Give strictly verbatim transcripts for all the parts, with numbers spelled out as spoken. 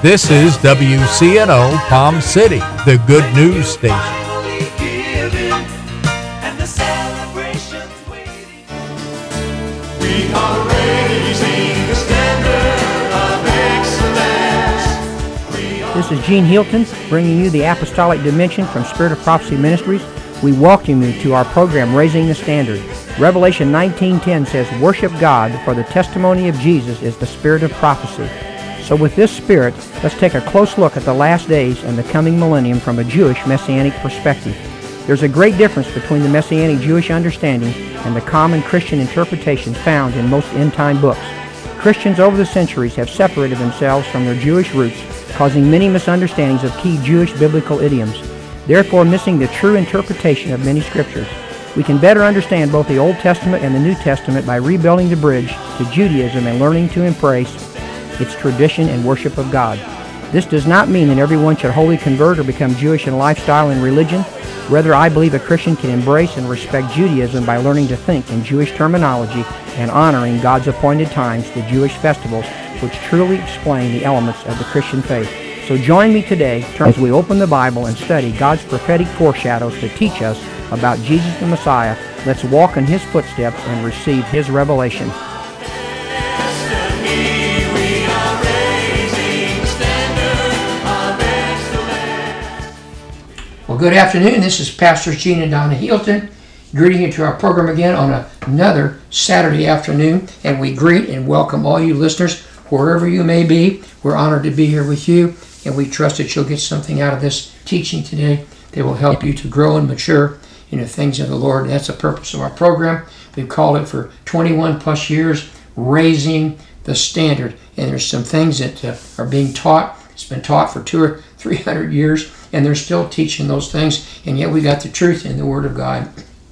This is W C N O Palm City, the good news station. We are raising the standard of excellence. This is Gene Hilton bringing you the Apostolic Dimension from Spirit of Prophecy Ministries. We welcome you to our program, Raising the Standard. Revelation nineteen ten says, "Worship God, for the testimony of Jesus is the spirit of prophecy." So with this spirit, let's take a close look at the last days and the coming millennium from a Jewish Messianic perspective. There's a great difference between the Messianic Jewish understanding and the common Christian interpretation found in most end-time books. Christians over the centuries have separated themselves from their Jewish roots, causing many misunderstandings of key Jewish biblical idioms, therefore missing the true interpretation of many scriptures. We can better understand both the Old Testament and the New Testament by rebuilding the bridge to Judaism and learning to embrace its tradition and worship of God. This does not mean that everyone should wholly convert or become Jewish in lifestyle and religion. Rather, I believe a Christian can embrace and respect Judaism by learning to think in Jewish terminology and honoring God's appointed times, the Jewish festivals, which truly explain the elements of the Christian faith. So join me today as we open the Bible and study God's prophetic foreshadows to teach us about Jesus the Messiah. Let's walk in His footsteps and receive His revelation. Well, good afternoon. This is Pastor Gene and Donna Hilton greeting you to our program again on a, another Saturday afternoon, and we greet and welcome all you listeners wherever you may be. We're honored to be here with you, and we trust that you'll get something out of this teaching today that will help you to grow and mature in the things of the Lord. That's the purpose of our program. We've called it for twenty-one plus years, Raising the Standard, and there's some things that uh, are being taught. It's been taught for two or three hundred years, and they're still teaching those things, and yet we got the truth in the Word of God.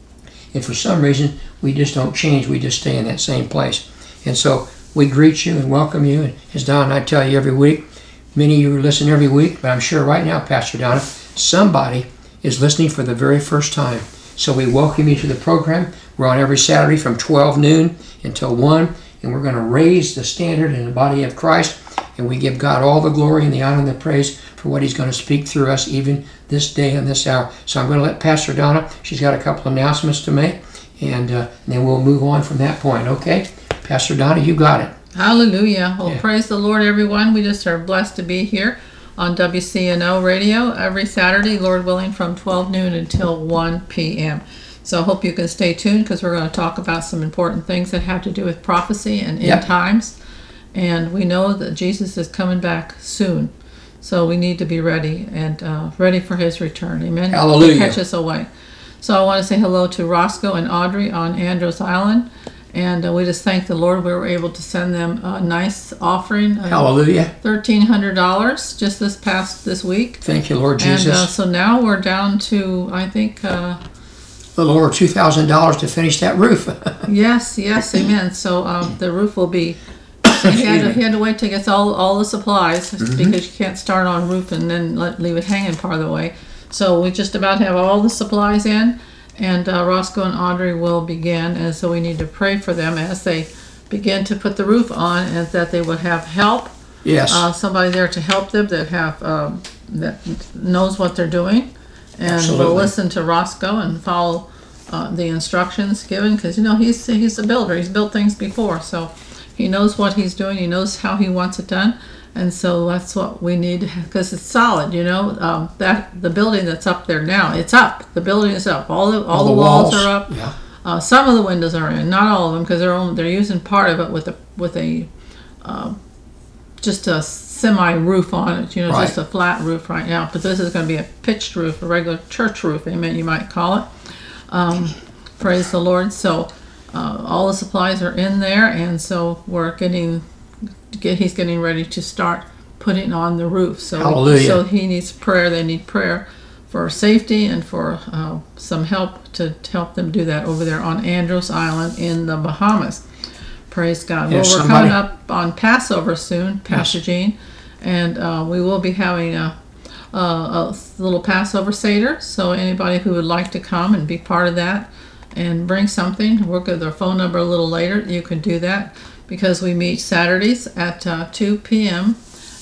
And for some reason, we just don't change. We just stay in that same place. And so we greet you and welcome you. And as Don and I tell you every week, many of you listen every week, but I'm sure right now, Pastor Donna, somebody is listening for the very first time. So we welcome you to the program. We're on every Saturday from twelve noon until one, and we're going to raise the standard in the body of Christ. And we give God all the glory and the honor and the praise for what He's going to speak through us even this day and this hour. So I'm going to let Pastor Donna, she's got a couple of announcements to make, and, uh, and then we'll move on from that point, okay? Pastor Donna, you got it. Hallelujah. Well, Yeah. Praise the Lord, everyone. We just are blessed to be here on W C N O Radio every Saturday, Lord willing, from twelve noon until one p.m. So I hope you can stay tuned because we're going to talk about some important things that have to do with prophecy and end Yep. times. And we know that Jesus is coming back soon. So we need to be ready and uh, ready for His return. Amen. Hallelujah. To catch us away. So I want to say hello to Roscoe and Audrey on Andros Island. And uh, we just thank the Lord we were able to send them a nice offering of Hallelujah. thirteen hundred dollars just this past this week. Thank you, Lord Jesus. And uh, so now we're down to, I think, uh, a little over two thousand dollars to finish that roof. yes, yes, amen. So um, the roof will be, he had, to, he had to wait till he gets all, all the supplies Mm-hmm. because you can't start on roof and then let, leave it hanging part of the way. So we just about have all the supplies in, and uh, Roscoe and Audrey will begin, and so we need to pray for them as they begin to put the roof on, and that they would have help. Yes. Uh, somebody there to help them that have um, that knows what they're doing, and Absolutely. will listen to Roscoe and follow uh, the instructions given, because you know he's he's a builder. He's built things before, so he knows what he's doing. He knows how he wants it done, and so that's what we need, because it's solid. You know um, that the building that's up there now, it's up. The building is up. All the all, All the, the walls, walls, are up. yeah. Uh, some of the windows are in, not all of them, because they're only, they're using part of it with a with a uh, just a semi roof on it, you know, Right. just a flat roof right now. But this is going to be a pitched roof, a regular church roof, amen, you might call it. Um, praise the Lord. So uh, all the supplies are in there, and so we're getting, get, he's getting ready to start putting on the roof. So, Hallelujah. so he needs prayer. They need prayer for safety and for uh, some help to, to help them do that over there on Andros Island in the Bahamas. Praise God. Yes, well, we're somebody- coming up on Passover soon, Pastor Yes. Gene, and uh, we will be having a, a, a little Passover Seder. So anybody who would like to come and be part of that and bring something, we'll give their phone number a little later. You can do that because we meet Saturdays at uh, two p.m.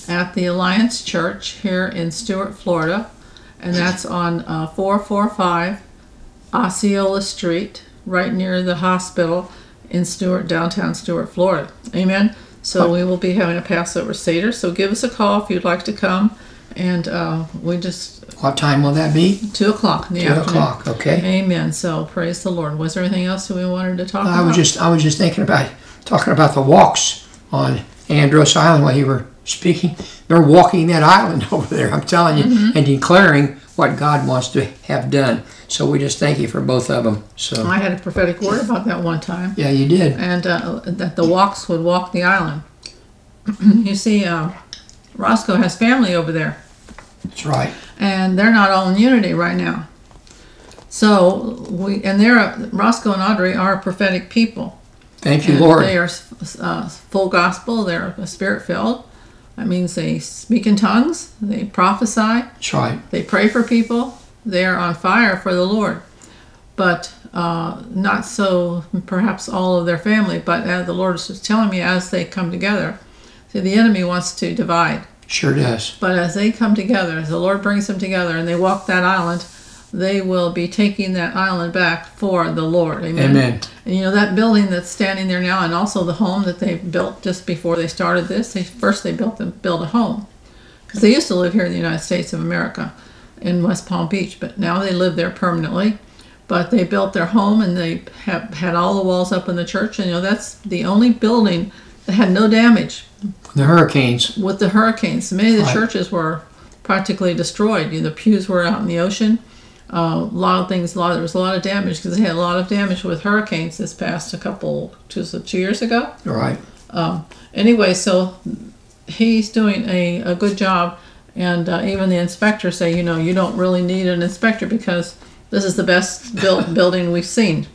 at the Alliance Church here in Stuart, Florida. And that's on uh, four forty-five Osceola Street, right near the hospital in Stuart, downtown Stuart, Florida. Amen. So we will be having a Passover Seder. So give us a call if you'd like to come. And uh, we just... What time will that be? Two o'clock in the Two afternoon. o'clock, okay. Amen. So praise the Lord. Was there anything else that we wanted to talk I about? was just I was just thinking about talking about the walks on Andros Island while you were speaking. They're walking that island over there, I'm telling you, Mm-hmm. and declaring what God wants to have done. So we just thank you for both of them. So I had a prophetic word about that one time. yeah, you did. And uh, that the walks would walk the island. You see, uh, Roscoe has family over there. That's right. And they're not all in unity right now. So we and they're Roscoe and Audrey are prophetic people. Thank you, And Lord. They are uh, full gospel. They're spirit filled. That means they speak in tongues. They prophesy. That's right. They pray for people. They are on fire for the Lord. But uh, not so perhaps all of their family. But as the Lord is just telling me, as they come together, see, the enemy wants to divide. Sure does. But as they come together, as the Lord brings them together and they walk that island, they will be taking that island back for the Lord. Amen. Amen. And you know, that building that's standing there now, and also the home that they built just before they started this, they first they built them built a home. Because they used to live here in the United States of America in West Palm Beach, but now they live there permanently. But they built their home and they have had all the walls up in the church, and you know, that's the only building that had no damage The hurricanes. with the hurricanes. Many of the Right. churches were practically destroyed. You know, the pews were out in the ocean. Uh, a lot of things, a lot there was a lot of damage because they had a lot of damage with hurricanes this past a couple, two, two years ago. All right. Um, anyway, so he's doing a, a good job, and uh, even the inspectors say, you know, you don't really need an inspector because this is the best built building we've seen.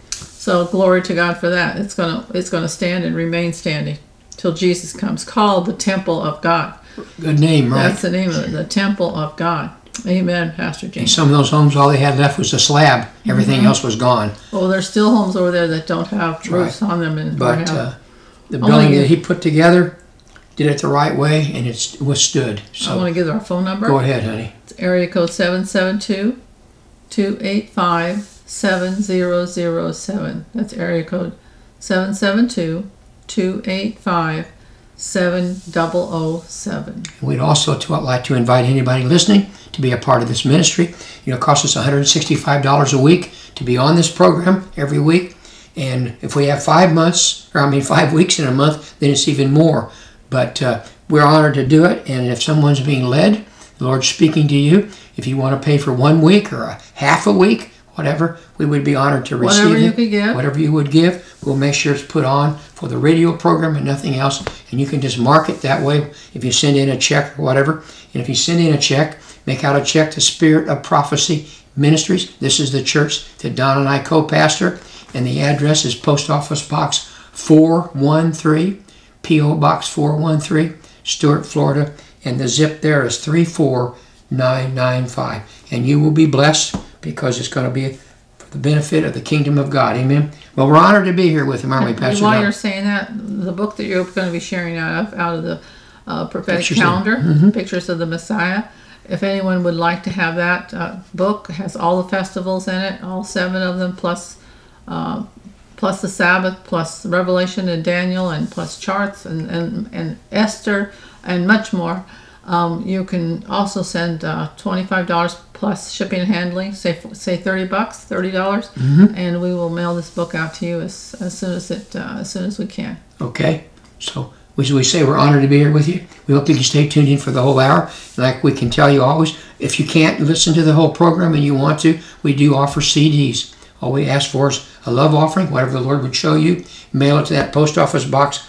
So glory to God for that. It's gonna it's gonna stand and remain standing till Jesus comes. Called the Temple of God. Good name, right? That's the name of it, the Temple of God. Amen, Pastor And James. some of those homes, all they had left was a slab. Everything Mm-hmm. else was gone. Well, there's still homes over there that don't have right. roofs on them, and or But have- uh, the I wanna building give- that he put together did it the right way, and it's withstood. I So want to give our phone number. go ahead, honey. It's area code seven seven two, two eight five, seven zero zero seven. That's area code seven seven two, two eight five, seven zero zero seven. We'd also to, like to invite anybody listening to be a part of this ministry. You know, it costs us one hundred sixty-five dollars a week to be on this program every week. And if we have five months, or I mean five weeks in a month, then it's even more. But uh, we're honored to do it. And if someone's being led, the Lord's speaking to you, if you want to pay for one week or a half a week, whatever, we would be honored to receive Whatever you it. could give. Whatever you would give, we'll make sure it's put on for the radio program and nothing else. And you can just mark it that way if you send in a check or whatever. And if you send in a check, make out a check to Spirit of Prophecy Ministries. This is the church that Don and I co-pastor. And the address is Post Office Box four one three, P O Box four one three, Stuart, Florida. And the zip there is three four nine nine five. And you will be blessed because it's going to be for the benefit of the kingdom of God. Amen. Well, we're honored to be here with him, aren't we, Pastor While Don? you're saying that, the book that you're going to be sharing out of, out of the uh, prophetic Pictures of- calendar, Mm-hmm. Pictures of the Messiah. If anyone would like to have that uh, book, it has all the festivals in it, all seven of them, plus uh, plus the Sabbath, plus Revelation and Daniel, and plus charts and, and, and Esther, and much more. Um, you can also send uh, twenty-five dollars plus shipping and handling, say say thirty bucks, thirty dollars, Mm-hmm. and we will mail this book out to you as, as soon as it uh, as soon as we can. Okay. So, as we say, we're honored to be here with you. We hope you can stay tuned in for the whole hour. Like we can tell you always, if you can't listen to the whole program and you want to, we do offer C Ds. All we ask for is a love offering, whatever the Lord would show you. Mail it to that post office box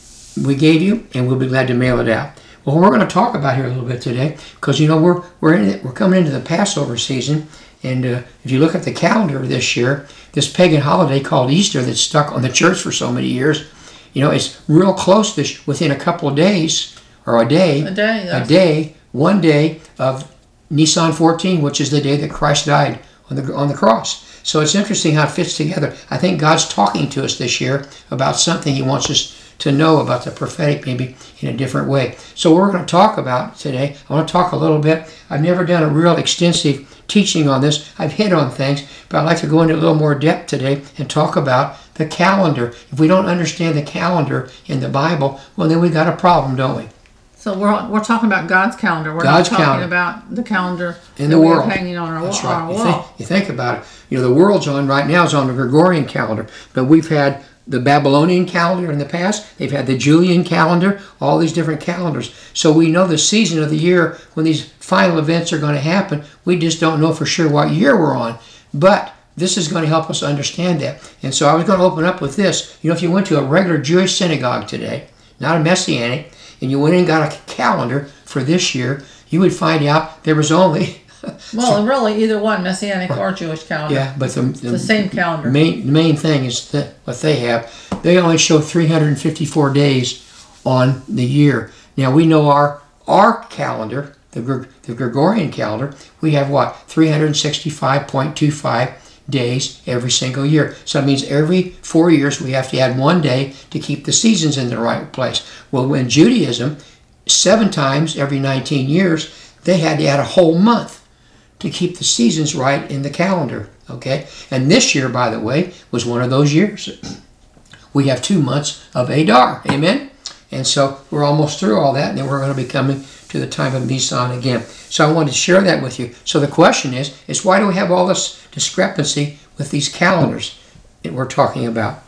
we gave you, and we'll be glad to mail it out. Well, we're going to talk about here a little bit today, because you know we're we're in it, we're coming into the Passover season, and uh, if you look at the calendar this year, this pagan holiday called Easter that's stuck on the church for so many years, you know, it's real close to sh- within a couple of days or a day, A day, a that's- day, one day of Nisan fourteen, which is the day that Christ died on the on the cross. So it's interesting how it fits together. I think God's talking to us this year about something He wants us to know about the prophetic maybe in a different way. So we're going to talk about today. I want to talk a little bit. I've never done a real extensive teaching on this. I've hit on things, but I'd like to go into a little more depth today and talk about the calendar. If we don't understand the calendar in the Bible, well, then we got a problem, don't we? So we're we're talking about God's calendar. We're God's not talking calendar. about the calendar In that the we world. have hanging on our, That's wall, right. our You wall. think, you think about it. You know, the world's on right now is on the Gregorian calendar, but we've had the Babylonian calendar in the past. They've had the Julian calendar, all these different calendars. So we know the season of the year when these final events are going to happen. We just don't know for sure what year we're on. But this is going to help us understand that. And so I was going to open up with this. You know, if you went to a regular Jewish synagogue today, not a Messianic, and you went and got a calendar for this year, you would find out there was only... Well, really, either one, Messianic or Jewish calendar. Yeah, but the, the, the same calendar. Main, the main thing is that what they have, they only show three hundred fifty-four days on the year. Now we know our our calendar, the Gre- the Gregorian calendar, we have what three hundred sixty-five point two five days every single year. So it means every four years we have to add one day to keep the seasons in the right place. Well, in Judaism, seven times every nineteen years, they had to add a whole month to keep the seasons right in the calendar, okay? And this year, by the way, was one of those years. We have two months of Adar, amen? And so we're almost through all that, and then we're going to be coming to the time of Nisan again. So I wanted to share that with you. So the question is, is why do we have all this discrepancy with these calendars that we're talking about?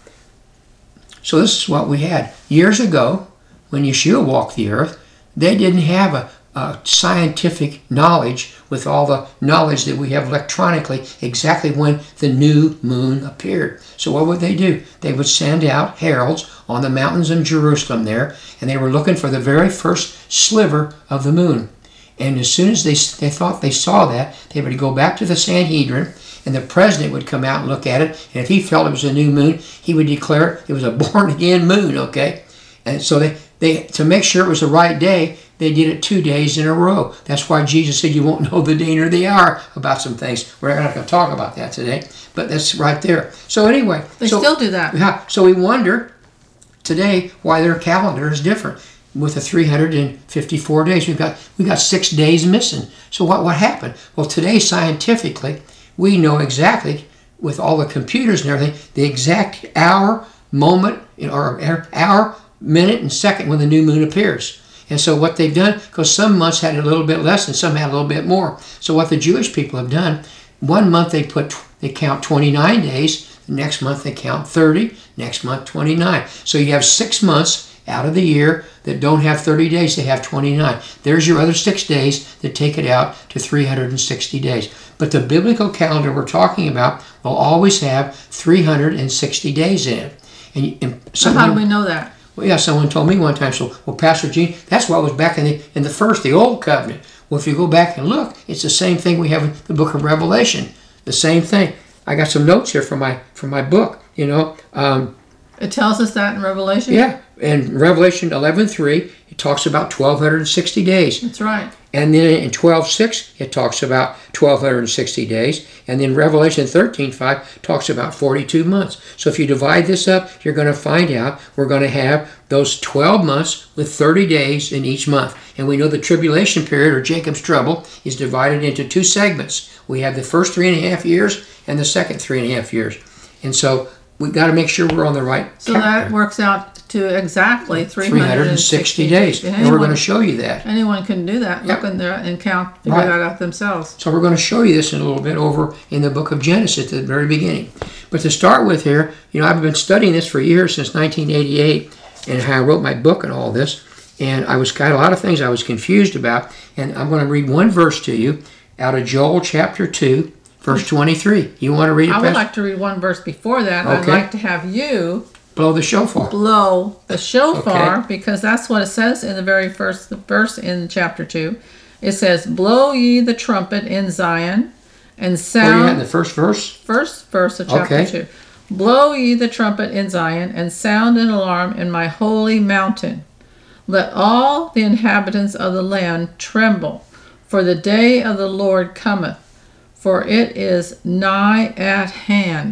So this is what we had. Years ago, when Yeshua walked the earth, they didn't have a Uh, scientific knowledge with all the knowledge that we have electronically exactly when the new moon appeared. So what would they do? They would send out heralds on the mountains in Jerusalem there, and they were looking for the very first sliver of the moon. And as soon as they, they thought they saw that, they would go back to the Sanhedrin, and the president would come out and look at it, and if he felt it was a new moon, he would declare it was a born-again moon, okay? And so they, they to make sure it was the right day, they did it two days in a row. That's why Jesus said you won't know the day nor the hour about some things. We're not going to talk about that today, but that's right there. So anyway. They so, still do that. Yeah. So we wonder today why their calendar is different. With the three hundred fifty-four days, we've got we got six days missing. So what, what happened? Well, today scientifically, we know exactly, with all the computers and everything, the exact hour, moment, or hour, minute, and second when the new moon appears. And so what they've done, because some months had a little bit less and some had a little bit more. So what the Jewish people have done, one month they put they count twenty-nine days, the next month they count thirty, next month twenty-nine. So you have six months out of the year that don't have thirty days, they have twenty-nine. There's your other six days that take it out to three hundred sixty days. But the biblical calendar we're talking about will always have three hundred sixty days in it. And, and So how do we know that? Well, yeah, someone told me one time, so, well, Pastor Gene, that's what was back in the in the first, the old covenant. Well, if you go back and look, it's the same thing we have in the book of Revelation. The same thing. I got some notes here from my from my book, you know. Um, It tells us that in Revelation? yeah, in Revelation eleven three, it talks about twelve sixty days. That's right. And then in twelve six, it talks about twelve sixty days. And then Revelation thirteen five talks about forty-two months. So if you divide this up, you're going to find out we're going to have those twelve months with thirty days in each month. And we know the tribulation period, or Jacob's trouble, is divided into two segments. We have the first three and a half years and the second three and a half years. And so we've got to make sure we're on the right So calendar. that works out to exactly three hundred sixty days. And, And we're going to show you that. Anyone can do that. Look Yep. in there and count, figure Right. that out themselves. So we're going to show you this in a little bit over in the book of Genesis at the very beginning. But to start with here, you know, I've been studying this for years, since nineteen eighty-eight, and how I wrote my book and all this. And I was got a lot of things I was confused about. And I'm going to read one verse to you out of Joel chapter two, verse twenty-three. You want to read it, I would Pastor? like to read one verse before that. Okay. I'd like to have you Blow the shofar. blow the shofar, Okay. because that's what it says in the very first verse in chapter two. It says, "Blow ye the trumpet in Zion, and Where sound." you at in the first verse? First verse of chapter Okay. two. "Blow ye the trumpet in Zion, and sound an alarm in my holy mountain. Let all the inhabitants of the land tremble, for the day of the Lord cometh, for it is nigh at hand,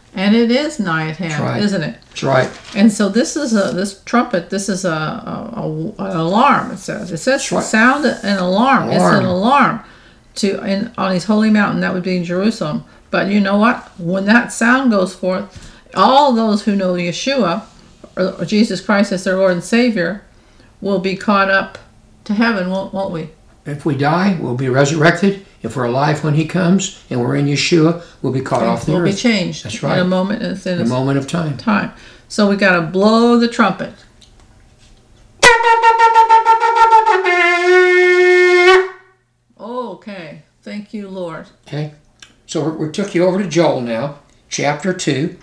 and it is nigh at hand, right. isn't it? That's right. And so this is a this trumpet. This is a, a, a an alarm. It says it says right. sound an alarm. Alarm. It's an alarm to in on His holy mountain. That would be in Jerusalem. But you know what? When that sound goes forth, all those who know Yeshua or, or Jesus Christ as their Lord and Savior will be caught up to heaven, won't won't we? If we die, we'll be resurrected. If we're alive when He comes and we're in Yeshua, we'll be caught off the we'll earth. be changed. That's right. In a moment. In a, In a moment of time. time. So we got to blow the trumpet. Okay. Thank you, Lord. Okay. So we took you over to Joel now, chapter two.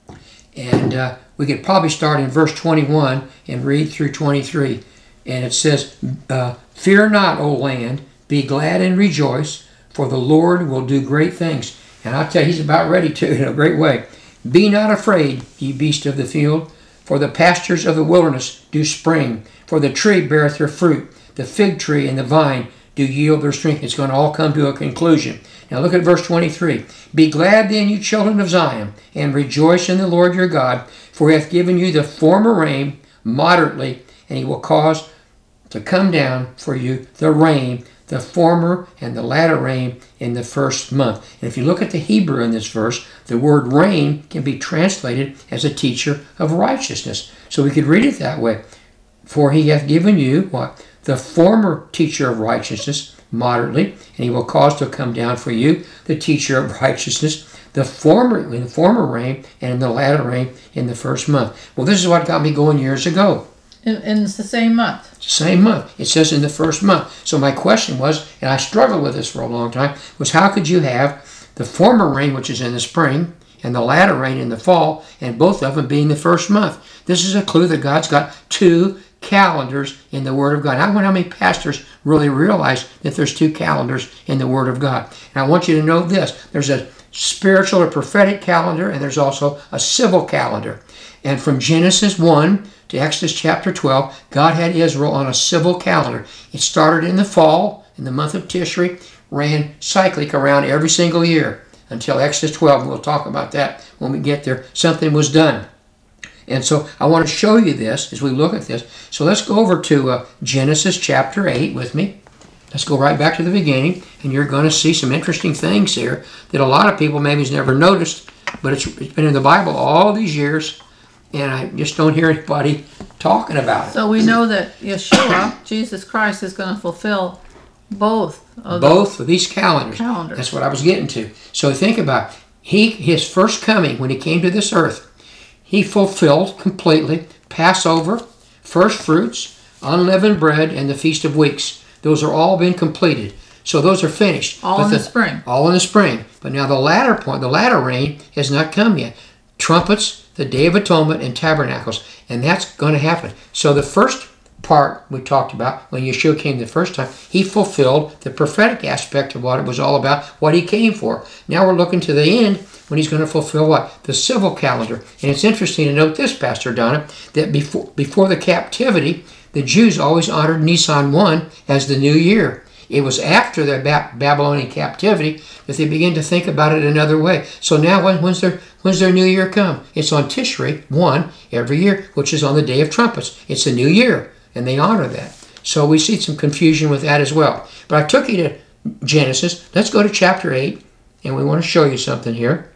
And uh, we could probably start in verse twenty-one and read through twenty-three. And it says, uh, Fear not, O land, be glad and rejoice, for the Lord will do great things. And I'll tell you, He's about ready to in a great way. Be not afraid, ye beasts of the field, for the pastures of the wilderness do spring, for the tree beareth her fruit, the fig tree and the vine do yield their strength. It's going to all come to a conclusion. Now look at verse twenty-three. Be glad then, you children of Zion, and rejoice in the Lord your God, for He hath given you the former rain moderately, and He will cause to come down for you the rain, the former and the latter rain in the first month. And if you look at the Hebrew in this verse, the word rain can be translated as a teacher of righteousness. So we could read it that way. For He hath given you what? The former teacher of righteousness moderately, and He will cause to come down for you the teacher of righteousness, the former in the former rain and in the latter rain in the first month. Well, this is what got me going years ago. And, and it's the same month. It's the same month. It says in the first month. So my question was, and I struggled with this for a long time, was how could you have the former rain, which is in the spring, and the latter rain in the fall, and both of them being the first month? This is a clue that God's got two calendars in the Word of God. I wonder how many pastors really realize that there's two calendars in the Word of God. And I want you to know this. There's a spiritual or prophetic calendar, and there's also a civil calendar. And from Genesis one to Exodus chapter twelve, God had Israel on a civil calendar. It started in the fall, in the month of Tishri, ran cyclic around every single year until Exodus twelve. And we'll talk about that when we get there. Something was done. And so I want to show you this as we look at this. So let's go over to uh, Genesis chapter eight with me. Let's go right back to the beginning, and you're going to see some interesting things here that a lot of people maybe has never noticed, but it's, it's been in the Bible all these years, and I just don't hear anybody talking about it. So we know that Yeshua, Jesus Christ, is going to fulfill both of Both of these calendars. calendars. That's what I was getting to. So think about it. He, his first coming, when He came to this earth, He fulfilled completely Passover, first fruits, unleavened bread, and the Feast of Weeks. Those are all been completed. So those are finished. all But in the, spring. All in the spring. But now the latter point, the latter rain has not come yet. Trumpets, the Day of Atonement, and tabernacles. And that's going to happen. So the first part we talked about, when Yeshua came the first time, He fulfilled the prophetic aspect of what it was all about, what He came for. Now we're looking to the end when He's going to fulfill what? The civil calendar. And it's interesting to note this, Pastor Donna, that before, before the captivity, the Jews always honored Nisan one as the new year. It was after the ba- Babylonian captivity that they began to think about it another way. So now when, when's, their, when's their new year come? It's on Tishri one every year, which is on the Day of Trumpets. It's a new year, and they honor that. So we see some confusion with that as well. But I took you to Genesis. Let's go to chapter eight, and we want to show you something here.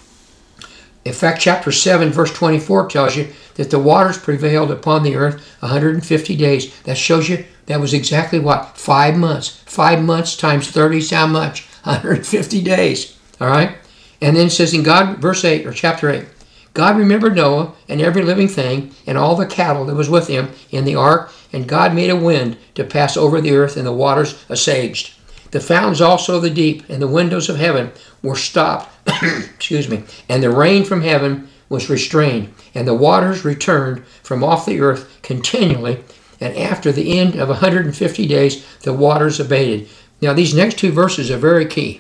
In fact, chapter seven, verse twenty-four tells you that the waters prevailed upon the earth one hundred fifty days. That shows you that was exactly what? Five months. Five months times thirty is how much? one hundred fifty days. All right? And then it says in God, verse eight, or chapter eight, God remembered Noah and every living thing and all the cattle that was with him in the ark, and God made a wind to pass over the earth, and the waters assuaged. The fountains also of the deep and the windows of heaven were stopped, excuse me, and the rain from heaven was restrained, and the waters returned from off the earth continually, and after the end of one hundred fifty days, the waters abated. Now these next two verses are very key.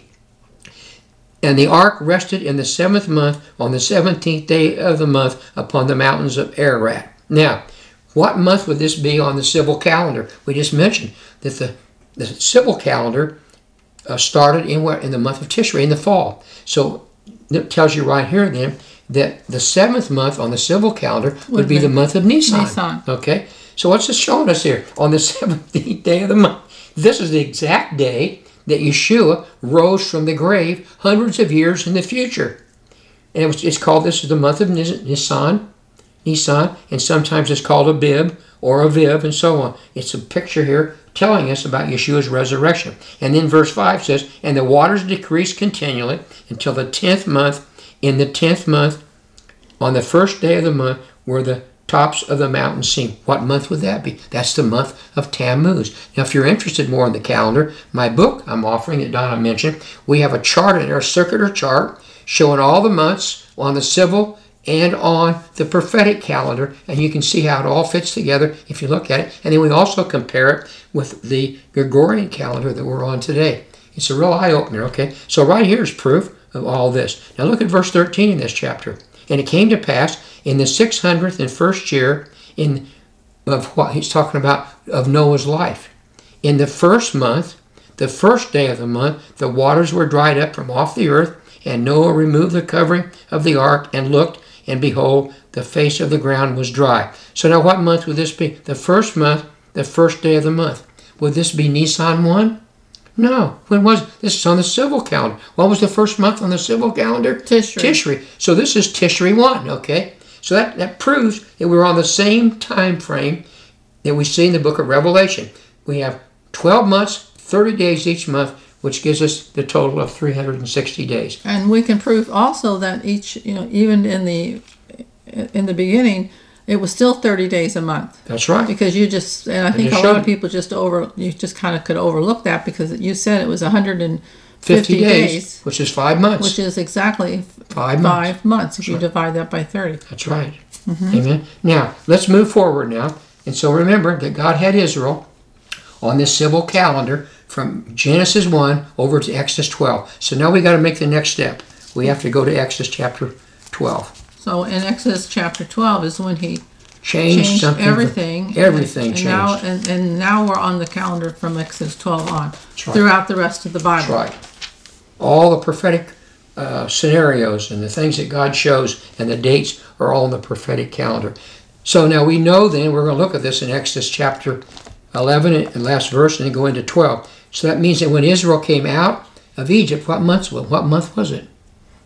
And the ark rested in the seventh month on the seventeenth day of the month upon the mountains of Ararat. Now, what month would this be on the civil calendar? We just mentioned that the, the civil calendar uh, started in, what, in the month of Tishri, in the fall. So it tells you right here then that the seventh month on the civil calendar would, Would be be the month of Nisan. Nisan. Okay? So what's this showing us here? On the seventeenth day of the month. This is the exact day that Yeshua rose from the grave hundreds of years in the future. And it was, it's called, this is the month of Nisan, Nisan, and sometimes it's called Abib or Aviv and so on. It's a picture here telling us about Yeshua's resurrection. And then verse five says, and the waters decreased continually until the tenth month. In the tenth month, on the first day of the month, were the tops of the mountains seen. What month would that be? That's the month of Tammuz. Now, if you're interested more in the calendar, my book I'm offering that Donna mentioned, we have a chart in there, a circular chart, showing all the months on the civil and on the prophetic calendar, and you can see how it all fits together if you look at it. And then we also compare it with the Gregorian calendar that we're on today. It's a real eye-opener, okay? So right here is proof of all this. Now look at verse thirteen in this chapter. And it came to pass in the six hundredth and first year in of what he's talking about of Noah's life. In the first month, the first day of the month, the waters were dried up from off the earth, and Noah removed the covering of the ark and looked, and behold, the face of the ground was dry. So now what month would this be? The first month, the first day of the month. Would this be Nisan one? No. When was this? Is on the civil calendar. What was the first month on the civil calendar? Tishri. Tishri. So this is Tishri one, okay? So that, that proves that we're on the same time frame that we see in the book of Revelation. We have twelve months, thirty days each month, which gives us the total of three hundred sixty days. And we can prove also that each, you know, even in the in the beginning, it was still thirty days a month. That's right. Because you just, and I think just a lot showed of people just over, you just kind of could overlook that because you said it was one hundred fifty fifty days, days, which is five months. which is exactly Five months. five months if you right. divide that by thirty. That's right. Amen. Now, let's move forward now. And so remember that God had Israel on this civil calendar from Genesis one over to Exodus twelve. So now we got to make the next step. We have to go to Exodus chapter twelve. So in Exodus chapter twelve is when he Changed, changed something. everything. Everything and, changed. Now, and, and now we're on the calendar from Exodus twelve on right. throughout the rest of the Bible. That's right. All the prophetic uh, scenarios and the things that God shows and the dates are all in the prophetic calendar. So now we know then, we're going to look at this in Exodus chapter eleven, and last verse, and then go into twelve. So that means that when Israel came out of Egypt, what month, what month was it?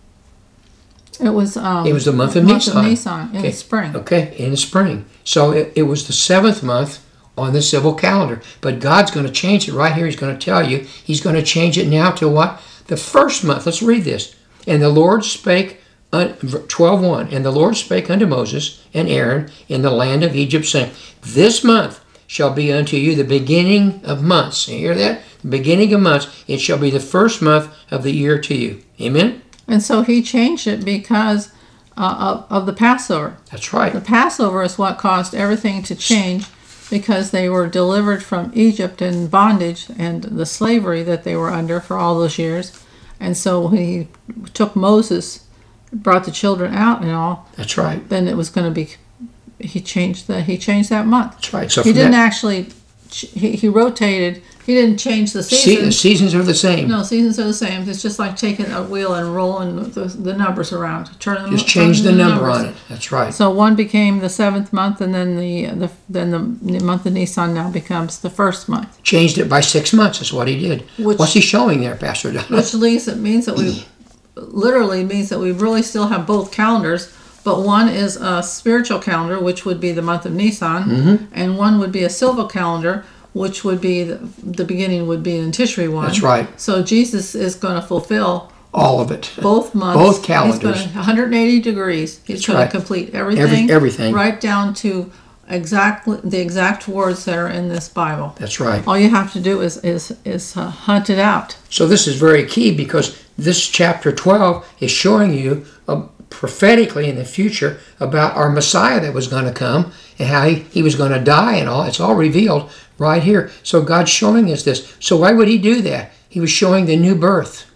It was um, It was the month of month Nisan. Of Nisan in Okay. the spring. Okay, in the spring. So it, it was the seventh month on the civil calendar. But God's going to change it right here. He's going to tell you. He's going to change it now to what? The first month. Let's read this. And the Lord spake, twelve one, and the Lord spake unto Moses and Aaron in the land of Egypt, saying, This month shall be unto you the beginning of months. You hear that? The beginning of months. It shall be the first month of the year to you. Amen? And so he changed it because uh, of, of the Passover. That's right. The Passover is what caused everything to change because they were delivered from Egypt in bondage and the slavery that they were under for all those years. And so when he took Moses, brought the children out and all, That's right. then it was going to be, he changed the, he changed that month. That's right. So He from didn't that, actually, he, he rotated, he didn't change the se- seasons. the seasons are the same. No, seasons are the same. It's just like taking a wheel and rolling the, the numbers around. Turn them, Just change the turn number numbers. on it. That's right. So one became the seventh month, and then the, the then the month of Nisan now becomes the first month. Changed it by six months. That's what he did. Which- What's he showing there, Pastor Donna? Which leads it means that we literally means that we really still have both calendars, but one is a spiritual calendar, which would be the month of Nisan, Mm-hmm. and one would be a civil calendar, which would be the, the beginning would be in Tishri one. That's right. So Jesus is going to fulfill All of it. both months. Both calendars. He's going to one hundred eighty degrees. He's That's going right. to complete everything. Every- everything. Right down to exactly the exact words that are in this Bible. That's right. All you have to do is is is uh, hunt it out. So this is very key because this chapter twelve is showing you uh, prophetically in the future about our Messiah that was going to come and how he, he was going to die and all. It's all revealed right here. So God's showing us this. So why would he do that? He was showing the new birth.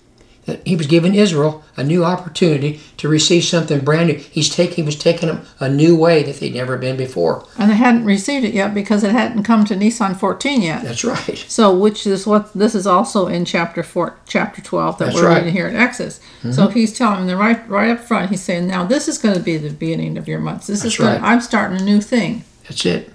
that he was giving Israel a new opportunity to receive something brand new. He's taking, he was taking them a new way that they'd never been before. And they hadn't received it yet because it hadn't come to Nisan fourteen yet. That's right. So, which is what this is also in chapter four, chapter twelve that That's we're right. reading here in Exodus. Mm-hmm. So he's telling them right, right up front. He's saying, "Now this is going to be the beginning of your months. This That's is going. right. I'm starting a new thing." That's it.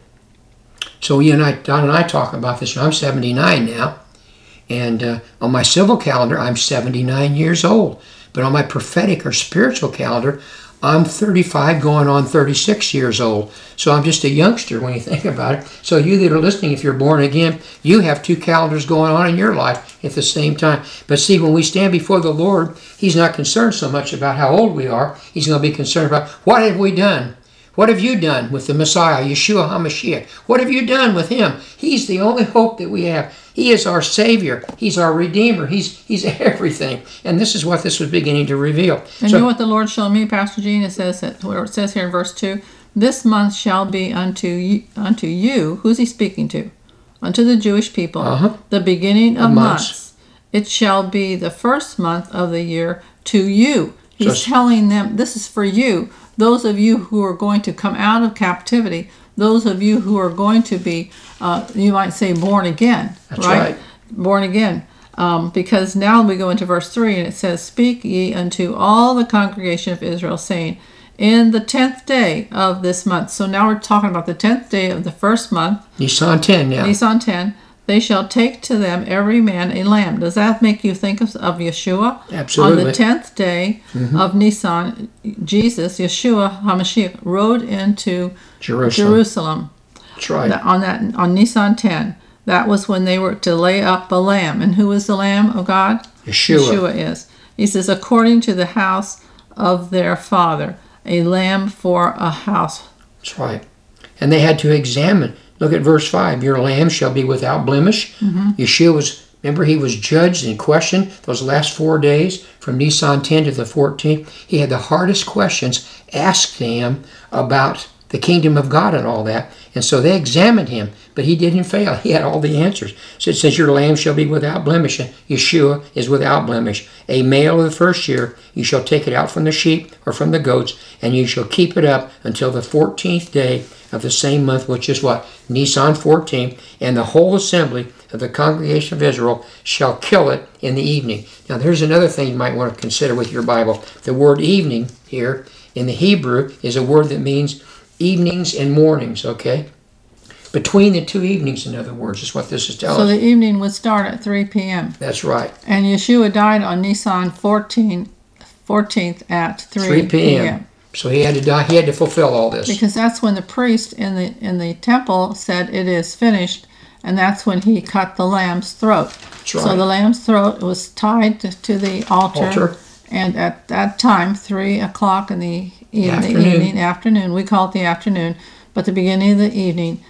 So you and I, Don and I, talk about this. I'm seventy-nine now, and uh, on my civil calendar, I'm seventy-nine years old. But on my prophetic or spiritual calendar, I'm thirty-five, going on thirty-six years old. So I'm just a youngster when you think about it. So you that are listening, if you're born again, you have two calendars going on in your life at the same time. But see, when we stand before the Lord, He's not concerned so much about how old we are. He's going to be concerned about what have we done. What have you done with the Messiah, Yeshua HaMashiach? What have you done with Him? He's the only hope that we have. He is our Savior. He's our Redeemer. He's He's everything. And this is what this was beginning to reveal. And so, you know what the Lord showed me, Pastor Gene? It says that, where it says here in verse two, "This month shall be unto you, unto you." Who's He speaking to? Unto the Jewish people. Uh-huh. The beginning of months. months. It shall be the first month of the year to you. He's So- telling them, this is for you. Those of you who are going to come out of captivity, those of you who are going to be, uh, you might say, born again. That's right. Born again. Um, because now we go into verse three, and it says, "Speak ye unto all the congregation of Israel, saying, in the tenth day of this month." So now we're talking about the tenth day of the first month, Nisan ten now. Nisan ten. "They shall take to them every man a lamb." Does that make you think of, of Yeshua? Absolutely. On the tenth day Mm-hmm. of Nisan, Jesus, Yeshua HaMashiach, rode into Jerusalem. Jerusalem. That's right. That- on that on Nisan ten. That was when they were to lay up a lamb. And who is the Lamb of God? Yeshua. Yeshua is. He says, "According to the house of their father, a lamb for a house." That's right. And they had to examine. Look at verse five. "Your lamb shall be without blemish." Mm-hmm. Yeshua was, remember, he was judged and questioned those last four days from Nisan ten to the fourteenth. He had the hardest questions asked to him about the kingdom of God and all that. And so they examined him, but he didn't fail. He had all the answers. So it says, "Your lamb shall be without blemish." Yeshua is without blemish. "A male of the first year, you shall take it out from the sheep or from the goats, and you shall keep it up until the fourteenth day of the same month," which is what? Nisan fourteen. "And the whole assembly of the congregation of Israel shall kill it in the evening." Now there's another thing you might want to consider with your Bible. The word evening here in the Hebrew is a word that means evenings and mornings, okay? Between the two evenings, in other words, is what this is telling So us. the evening would start at three p.m. That's right. And Yeshua died on Nisan fourteenth, fourteenth at three three p.m. p.m. So he had to die. He had to fulfill all this. Because that's when the priest in the in the temple said, "It is finished," and that's when he cut the lamb's throat. That's So right. the lamb's throat was tied to, to the altar, Altar. and at that time, three o'clock in the, in the Afternoon. evening, afternoon, we call it the afternoon, but the beginning of the evening,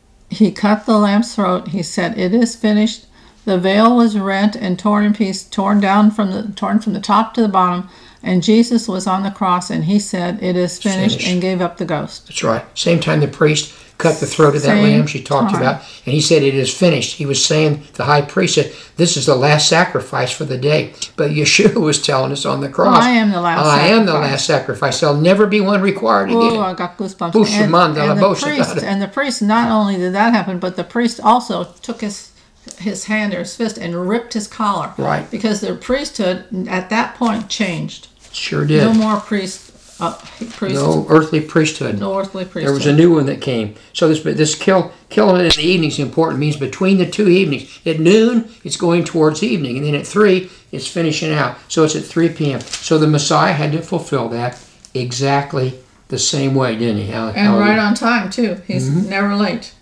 he cut the lamb's throat. He said, "It is finished." The veil was rent and torn in pieces, torn down from the torn from the top to the bottom. And Jesus was on the cross, and he said, "It is finished," Finished. and gave up the ghost. That's right. Same time the priest cut the throat of that Same lamb she talked time. about, and he said, "It is finished." He was saying, the high priest said, this is the last sacrifice for the day. But Yeshua was telling us on the cross, I am the last I am the sacrifice. last sacrifice. There'll never be one required again. Oh, I got goosebumps. Busha And, manda la and the bosha priest, gada. and the priest, not only did that happen, but the priest also took his his hand or his fist and ripped his collar. Right. Because the priesthood at that point changed. Sure did. No more priest, uh, priest, No earthly priesthood. no earthly priesthood. There was a new one that came. So this this kill killing it in the evening is important. It means between the two evenings. At noon, it's going towards evening, and then at three, it's finishing out. So it's at three p.m. So the Messiah had to fulfill that exactly the same way, didn't he? How, and how- right on time too. He's Mm-hmm. never late.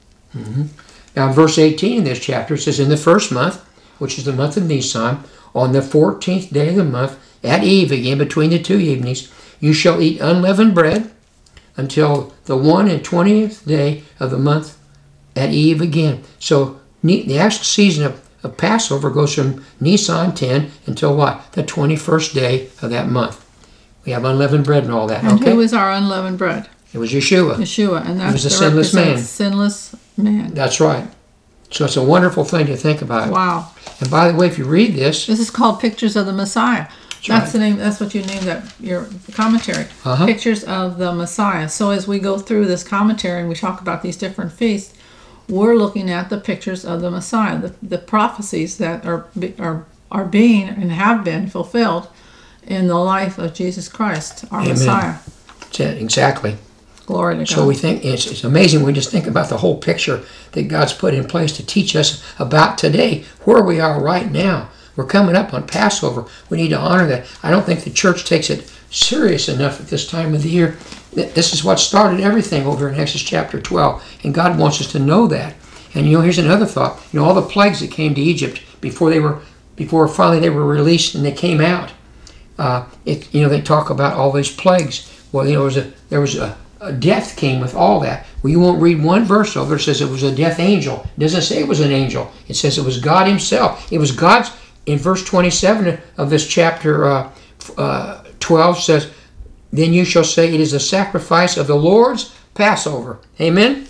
Now, verse eighteen in this chapter says, "In the first month, which is the month of Nisan, on the fourteenth day of the month, at eve again, between the two evenings, you shall eat unleavened bread until the one and twentieth day of the month at eve again." So ne- the actual season of, of Passover goes from Nisan ten until what? The twenty-first day of that month. We have unleavened bread and all that. And okay? who is our unleavened bread? It was Yeshua. Yeshua, and that's was a the sinless man. represents sinless man. That's right. So it's a wonderful thing to think about. Wow. And by the way, if you read this, This is called Pictures of the Messiah. That's, right. the name. That's what you named that your commentary. Uh-huh. Pictures of the Messiah. So as we go through this commentary and we talk about these different feasts, we're looking at the pictures of the Messiah, the, the prophecies that are be- are are being and have been fulfilled in the life of Jesus Christ, our Amen. Messiah. That's it, exactly. Glory to God. So we think it's, it's amazing. We just think about the whole picture that God's put in place to teach us about today, where we are right now. We're coming up on Passover. We need to honor that. I don't think the church takes it serious enough at this time of the year. This is what started everything over in Exodus chapter twelve, and God wants us to know that. And you know, here's another thought. You know, all the plagues that came to Egypt before they were, before finally they were released and they came out. Uh, it, you know, they talk about all these plagues. Well, you know, there was a there was a A death came with all that. Well, you won't read one verse over. It says it was a death angel. It doesn't say it was an angel. It says it was God himself. It was God's, in verse twenty-seven of this chapter uh, uh, twelve says, then you shall say it is a sacrifice of the Lord's Passover. Amen?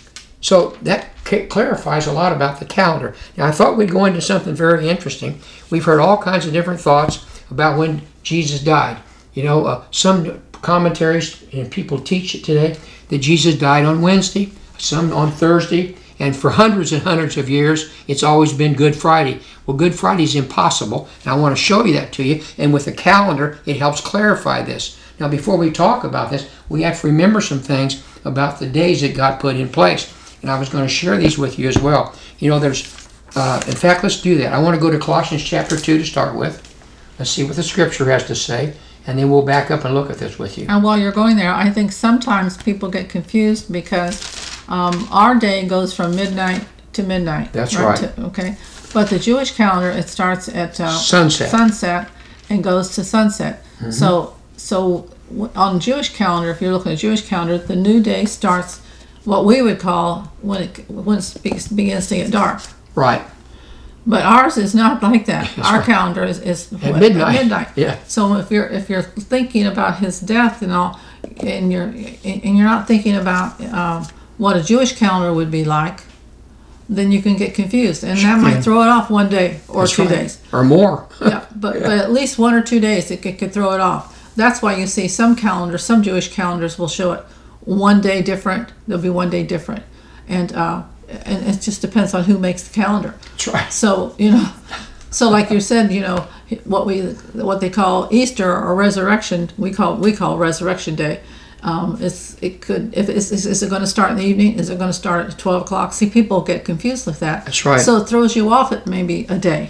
So that clarifies a lot about the calendar. Now, I thought we'd go into something very interesting. We've heard all kinds of different thoughts about when Jesus died. You know, uh, some commentaries and people teach it today that Jesus died on Wednesday, some on Thursday, and for hundreds and hundreds of years it's always been Good Friday. Well, Good Friday is impossible, and I want to show you that to you, and with the calendar it helps clarify this. Now, before we talk about this, we have to remember some things about the days that God put in place, and I was going to share these with you as well. You know, there's uh, in fact, let's do that. I want to go to Colossians chapter two to start with. Let's see what the scripture has to say, and then we'll back up and look at this with you. And while you're going there, I think sometimes people get confused because um, our day goes from midnight to midnight. That's right. To, okay. But the Jewish calendar, it starts at uh, Sunset. sunset and goes to sunset. Mm-hmm. So, so w- on Jewish calendar, if you're looking at Jewish calendar, the new day starts what we would call when it when it be- begins to get dark. Right. But ours is not like that. That's Our right. calendar is, is At what, midnight. midnight. Yeah. So if you're if you're thinking about his death and all, and you're and you're not thinking about um, what a Jewish calendar would be like, then you can get confused, and that might can. throw it off one day or That's two right. days. Or more. Yeah, but but at least one or two days it could, could throw it off. That's why you see some calendars, some Jewish calendars will show it one day different. There'll be one day different, and uh, and it just depends on who makes the calendar. That's right. So, you know, so like you said, you know, what we what they call Easter or resurrection, we call we call Resurrection Day. Um, it's it could if it's, is, is it going to start in the evening? Is it going to start at twelve o'clock? See, people get confused with that. That's right. So it throws you off at maybe a day.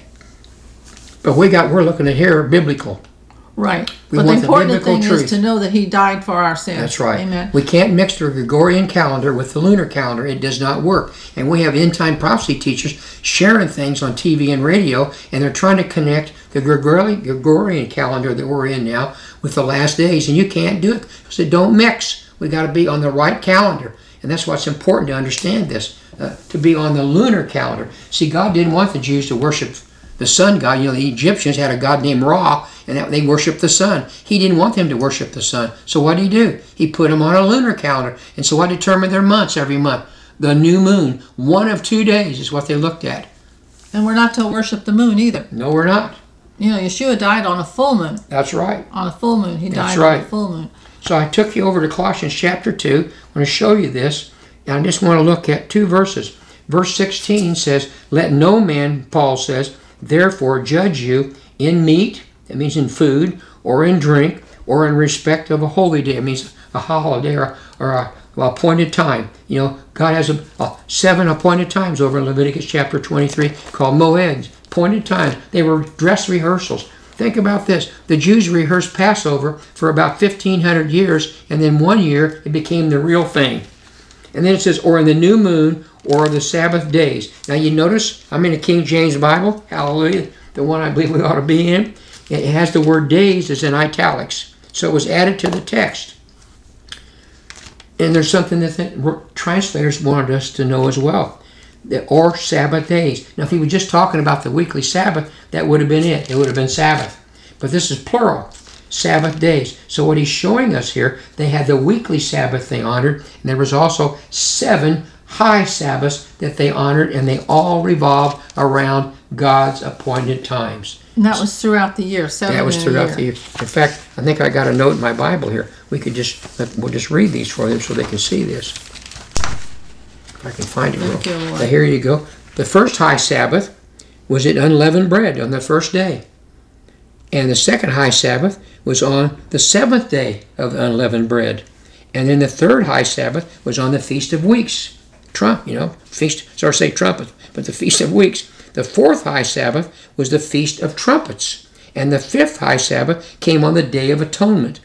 But we got we're looking at here biblical. Right. We but want the the important biblical thing truth. is to know that he died for our sins. That's right. Amen. We can't mix the Gregorian calendar with the lunar calendar. It does not work. And we have end-time prophecy teachers sharing things on T V and radio, and they're trying to connect the Gregorian, Gregorian calendar that we're in now with the last days, and you can't do it because they don't mix. We got to be on the right calendar, and that's what's important to understand this, uh, to be on the lunar calendar. See, God didn't want the Jews to worship the sun god. You know, the Egyptians had a god named Ra, and that they worshiped the sun. He didn't want them to worship the sun. So what did he do? He put them on a lunar calendar. And so what determined their months every month? The new moon. One of two days is what they looked at. And we're not to worship the moon either. No, we're not. You know, Yeshua died on a full moon. That's right. On a full moon. He That's died right. on a full moon. So I took you over to Colossians chapter two. I'm going to show you this. And I just want to look at two verses. Verse sixteen says, let no man, Paul says, therefore judge you in meat, that means in food, or in drink, or in respect of a holy day. It means a holiday or, or a well, appointed time. You know, God has a, a seven appointed times over in Leviticus chapter twenty-three called moeds, appointed times. They were dress rehearsals. Think about this. The Jews rehearsed Passover for about fifteen hundred years, and then one year it became the real thing. And then it says, or in the new moon, or the Sabbath days. Now you notice, I'm in a King James Bible, hallelujah, the one I believe we ought to be in. It has the word days as in italics. So it was added to the text. And there's something that the translators wanted us to know as well. The, or Sabbath days. Now if he was just talking about the weekly Sabbath, that would have been it. It would have been Sabbath. But this is plural. Sabbath days. So what he's showing us here, they had the weekly Sabbath they honored, and there was also seven high Sabbaths that they honored, and they all revolve around God's appointed times. And that was throughout the year, seven That was in a throughout year. the year. In fact, I think I got a note in my Bible here. We could just, we'll just read these for them so they can see this. If I can find it. Thank real. you, Lord. Now, here you go. The first high Sabbath was at unleavened bread on the first day. And the second high Sabbath was on the seventh day of unleavened bread. And then the third high Sabbath was on the Feast of Weeks. Trump, you know, feast, sorry to say trumpets, but the Feast of Weeks. The fourth high Sabbath was the Feast of Trumpets. And the fifth high Sabbath came on the Day of Atonement.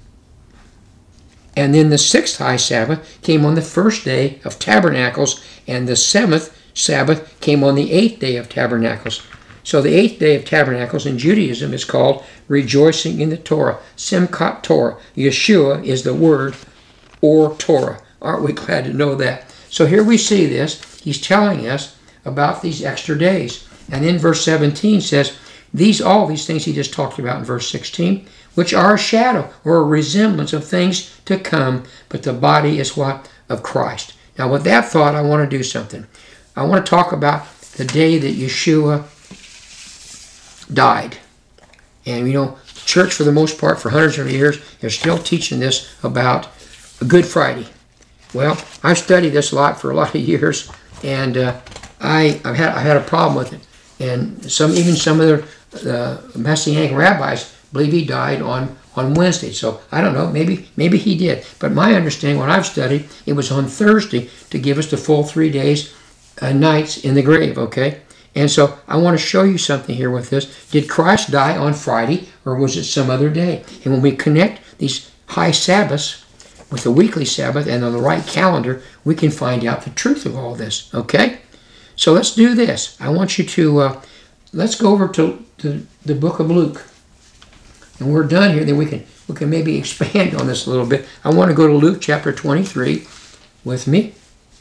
And then the sixth high Sabbath came on the first day of Tabernacles. And the seventh Sabbath came on the eighth day of Tabernacles. So the eighth day of Tabernacles in Judaism is called rejoicing in the Torah, Simchat Torah. Yeshua is the word, or Torah. Aren't we glad to know that? So here we see this. He's telling us about these extra days. And then verse seventeen says, these all these things he just talked about in verse sixteen, which are a shadow or a resemblance of things to come, but the body is what? Of Christ. Now with that thought, I want to do something. I want to talk about the day that Yeshua died. And you know, church for the most part for hundreds of years is still teaching this about Good Friday. Well, I've studied this a lot for a lot of years, and uh, I, I've had I had a problem with it. And some even some of the uh, Messianic rabbis believe he died on, on Wednesday. So I don't know, maybe maybe he did. But my understanding, what I've studied, it was on Thursday to give us the full three days, uh, nights in the grave. Okay. And so I want to show you something here with this. Did Christ die on Friday, or was it some other day? And when we connect these high Sabbaths with the weekly Sabbath and on the right calendar, we can find out the truth of all this, okay? So let's do this. I want you to, uh, let's go over to, to the book of Luke. And we're done here, then we can, we can maybe expand on this a little bit. I want to go to Luke chapter twenty-three with me,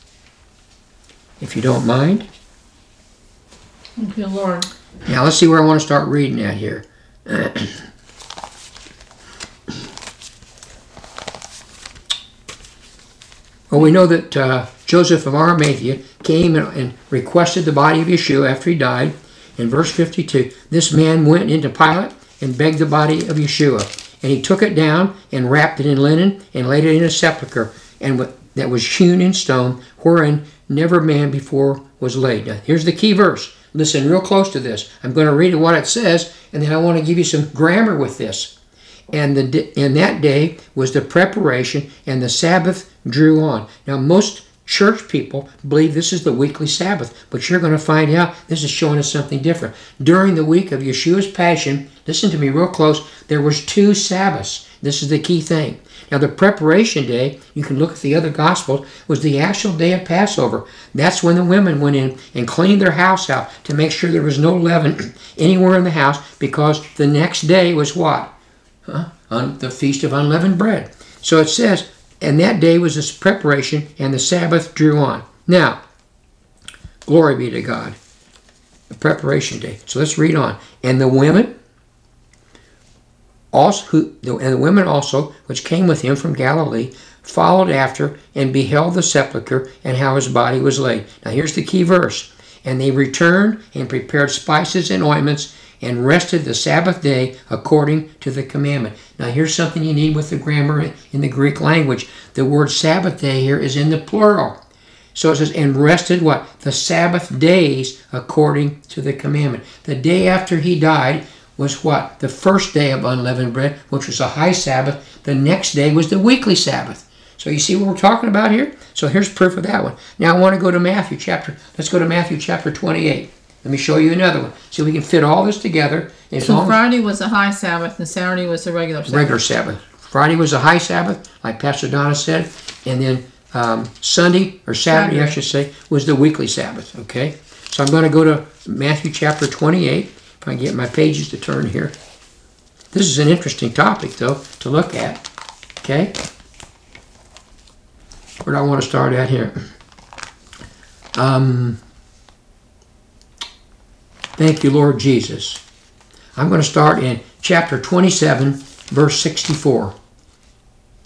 if you don't mind. Thank you, Lord. Now let's see where I want to start reading at here. Well, we know that uh, Joseph of Arimathea came and, and requested the body of Yeshua after he died. In verse fifty-two, this man went into Pilate and begged the body of Yeshua. And he took it down and wrapped it in linen and laid it in a sepulchre and w- that was hewn in stone, wherein never man before was laid. Now, here's the key verse. Listen real close to this. I'm going to read what it says, and then I want to give you some grammar with this. And the and that day was the preparation, and the Sabbath drew on. Now, most church people believe this is the weekly Sabbath, but you're going to find out this is showing us something different. During the week of Yeshua's Passion, listen to me real close, there was two Sabbaths. This is the key thing. Now, the preparation day, you can look at the other Gospels, was the actual day of Passover. That's when the women went in and cleaned their house out to make sure there was no leaven anywhere in the house, because the next day was what? Huh? On the Feast of Unleavened Bread. So it says, and that day was this preparation, and the Sabbath drew on. Now, glory be to God. The preparation day. So let's read on. And the women also, who, and the women also, which came with him from Galilee, followed after and beheld the sepulchre and how his body was laid. Now here's the key verse. And they returned and prepared spices and ointments and rested the Sabbath day according to the commandment. Now here's something you need with the grammar in the Greek language. The word Sabbath day here is in the plural. So it says, and rested what? The Sabbath days according to the commandment. The day after he died was what? The first day of unleavened bread, which was a high Sabbath. The next day was the weekly Sabbath. So you see what we're talking about here? So here's proof of that one. Now I want to go to Matthew chapter, let's go to Matthew chapter twenty-eight. Let me show you another one. See if we can fit all this together. As So long as Friday was a high Sabbath and Saturday was a regular Sabbath. regular Sabbath. Friday was a high Sabbath, like Pastor Donna said, and then um, Sunday, or Saturday, I should say, was the weekly Sabbath, okay? So I'm going to go to Matthew chapter twenty-eight, if I can get my pages to turn here. This is an interesting topic, though, to look at, okay? Where do I want to start at here? Um, thank you, Lord Jesus. I'm going to start in chapter twenty-seven, verse sixty-four.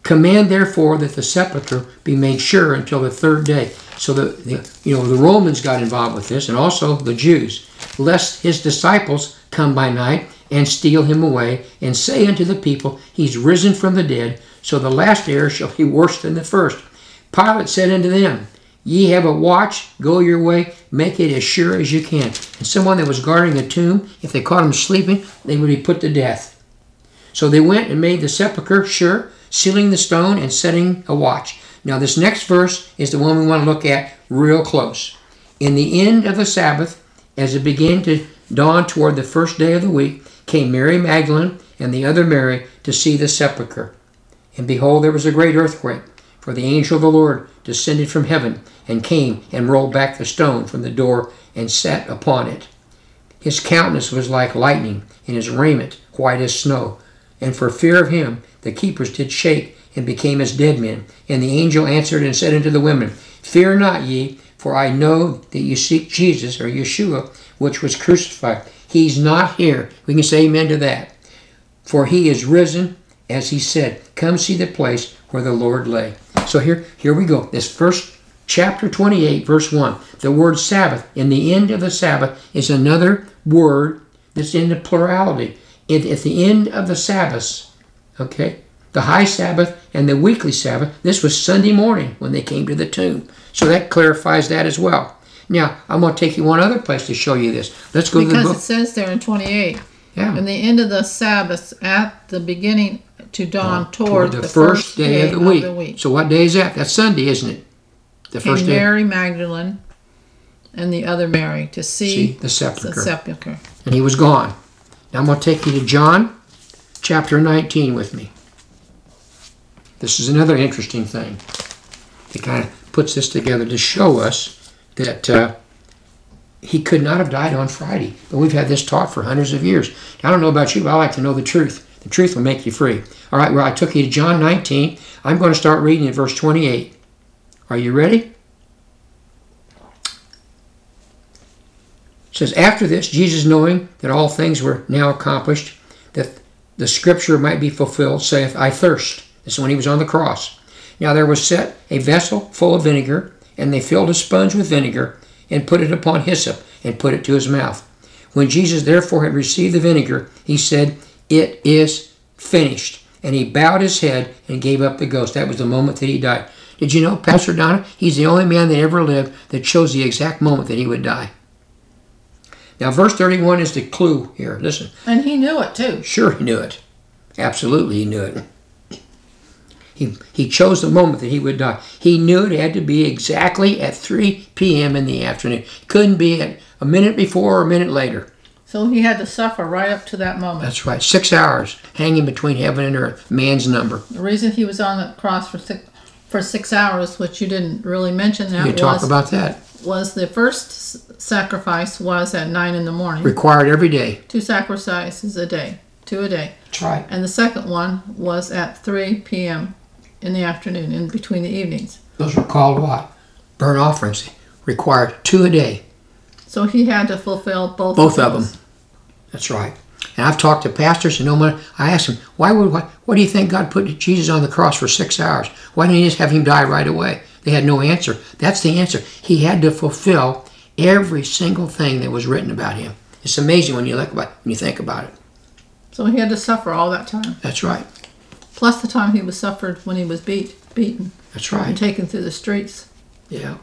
Command therefore that the sepulchre be made sure until the third day. So the, the you know the Romans got involved with this, and also the Jews, lest his disciples come by night and steal him away, and say unto the people, He's risen from the dead. So the last error shall be worse than the first. Pilate said unto them, Ye have a watch, go your way, make it as sure as you can. And someone that was guarding the tomb, if they caught him sleeping, they would be put to death. So they went and made the sepulchre sure, sealing the stone and setting a watch. Now this next verse is the one we want to look at real close. In the end of the Sabbath, as it began to dawn toward the first day of the week, came Mary Magdalene and the other Mary to see the sepulchre. And behold, there was a great earthquake, for the angel of the Lord descended from heaven, and came and rolled back the stone from the door and sat upon it. His countenance was like lightning, and his raiment white as snow. And for fear of him, the keepers did shake, and became as dead men. And the angel answered and said unto the women, Fear not ye, for I know that you seek Jesus, or Yeshua, which was crucified. He's not here. We can say amen to that. For he is risen, as he said. Come see the place where the Lord lay. So here, here we go. This first chapter twenty-eight, verse one. The word Sabbath, in the end of the Sabbath, is another word that's in the plurality. At, at the end of the Sabbaths, okay, the high Sabbath and the weekly Sabbath, this was Sunday morning when they came to the tomb. So that clarifies that as well. Now, I'm going to take you one other place to show you this. Let's go because to the book. Because it says there in twenty-eight, Yeah. in the end of the Sabbath, at the beginning to dawn toward, Toward the, the first day, of, the, week. of the week. So what day is that? That's Sunday, isn't it? The Came first day. Mary Magdalene and the other Mary to see, See the sepulchre. the sepulchre. And he was gone. Now I'm going to take you to John chapter nineteen with me. This is another interesting thing. It kind of puts this together to show us that uh, he could not have died on Friday. But we've had this taught for hundreds of years. I don't know about you, but I like to know the truth. The truth will make you free. All right, well, I took you to John nineteen. I'm going to start reading in verse twenty-eight. Are you ready? It says, After this, Jesus, knowing that all things were now accomplished, that the scripture might be fulfilled, saith, I thirst. This is when he was on the cross. Now there was set a vessel full of vinegar, and they filled a sponge with vinegar, and put it upon hyssop, and put it to his mouth. When Jesus therefore had received the vinegar, he said, It is finished. And he bowed his head and gave up the ghost. That was the moment that he died. Did you know, Pastor Donna, he's the only man that ever lived that chose the exact moment that he would die. Now, verse thirty-one is the clue here. Listen. And he knew it too. Sure, he knew it. Absolutely, he knew it. He, he chose the moment that he would die. He knew it had to be exactly at three p.m. in the afternoon. It couldn't be at a minute before or a minute later. So he had to suffer right up to that moment. That's right. Six hours hanging between heaven and earth. Man's number. The reason he was on the cross for six, for six hours, which you didn't really mention, that You was, talk about that. was the first s- sacrifice was at nine in the morning. Required every day. Two sacrifices a day. Two a day. That's right. And the second one was at three p.m. in the afternoon, in between the evenings. Those were called what? Burnt offerings. Required two a day. So he had to fulfill both, Both of those. them. That's right. And I've talked to pastors, and no one, I asked them, why would why, what do you think God put Jesus on the cross for six hours? Why didn't he just have him die right away? They had no answer. That's the answer. He had to fulfill every single thing that was written about him. It's amazing when you look about when you think about it. So he had to suffer all that time. That's right. Plus the time he was suffered when he was beat, beaten That's and right. taken through the streets. Yeah.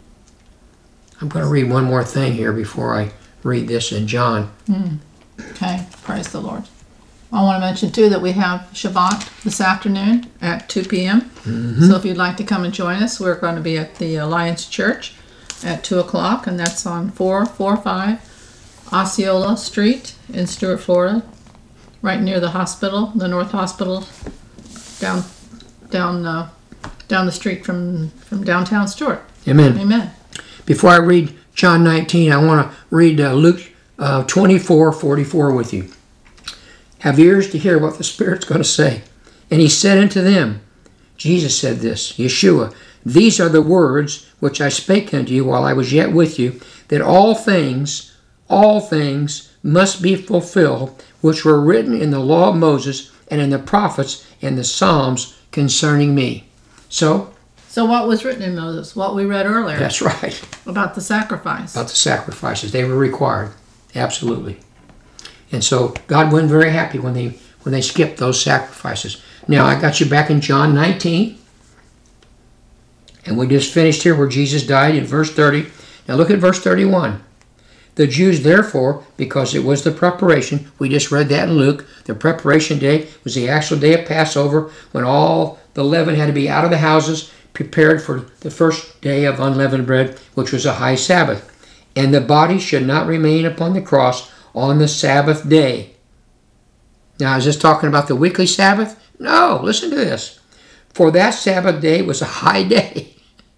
I'm going to read one more thing here before I read this in John. Okay, praise the Lord. I want to mention too that we have Shabbat this afternoon at two p.m. Mm-hmm. So if you'd like to come and join us, we're going to be at the Alliance Church at two o'clock, and that's on four forty-five Osceola Street in Stuart, Florida, right near the hospital, the North Hospital, down down uh, down the street from, from downtown Stuart. Amen. Amen. Before I read John nineteen, I want to read uh, Luke uh, twenty-four forty-four with you. Have ears to hear what the Spirit's going to say. And he said unto them, Jesus said this, Yeshua, these are the words which I spake unto you while I was yet with you, that all things, all things must be fulfilled, which were written in the law of Moses and in the prophets and the Psalms concerning me. So, So what was written in Moses? What we read earlier that's right. about the sacrifice. About the sacrifices. They were required. Absolutely. And so God wasn't very happy when they when they skipped those sacrifices. Now, I got you back in John nineteen. And we just finished here where Jesus died in verse thirty. Now look at verse thirty-one. The Jews, therefore, because it was the preparation, we just read that in Luke, the preparation day was the actual day of Passover when all the leaven had to be out of the houses, prepared for the first day of unleavened bread, which was a high Sabbath. And the body should not remain upon the cross on the Sabbath day. Now, is this talking about the weekly Sabbath? No, listen to this. For that Sabbath day was a high day.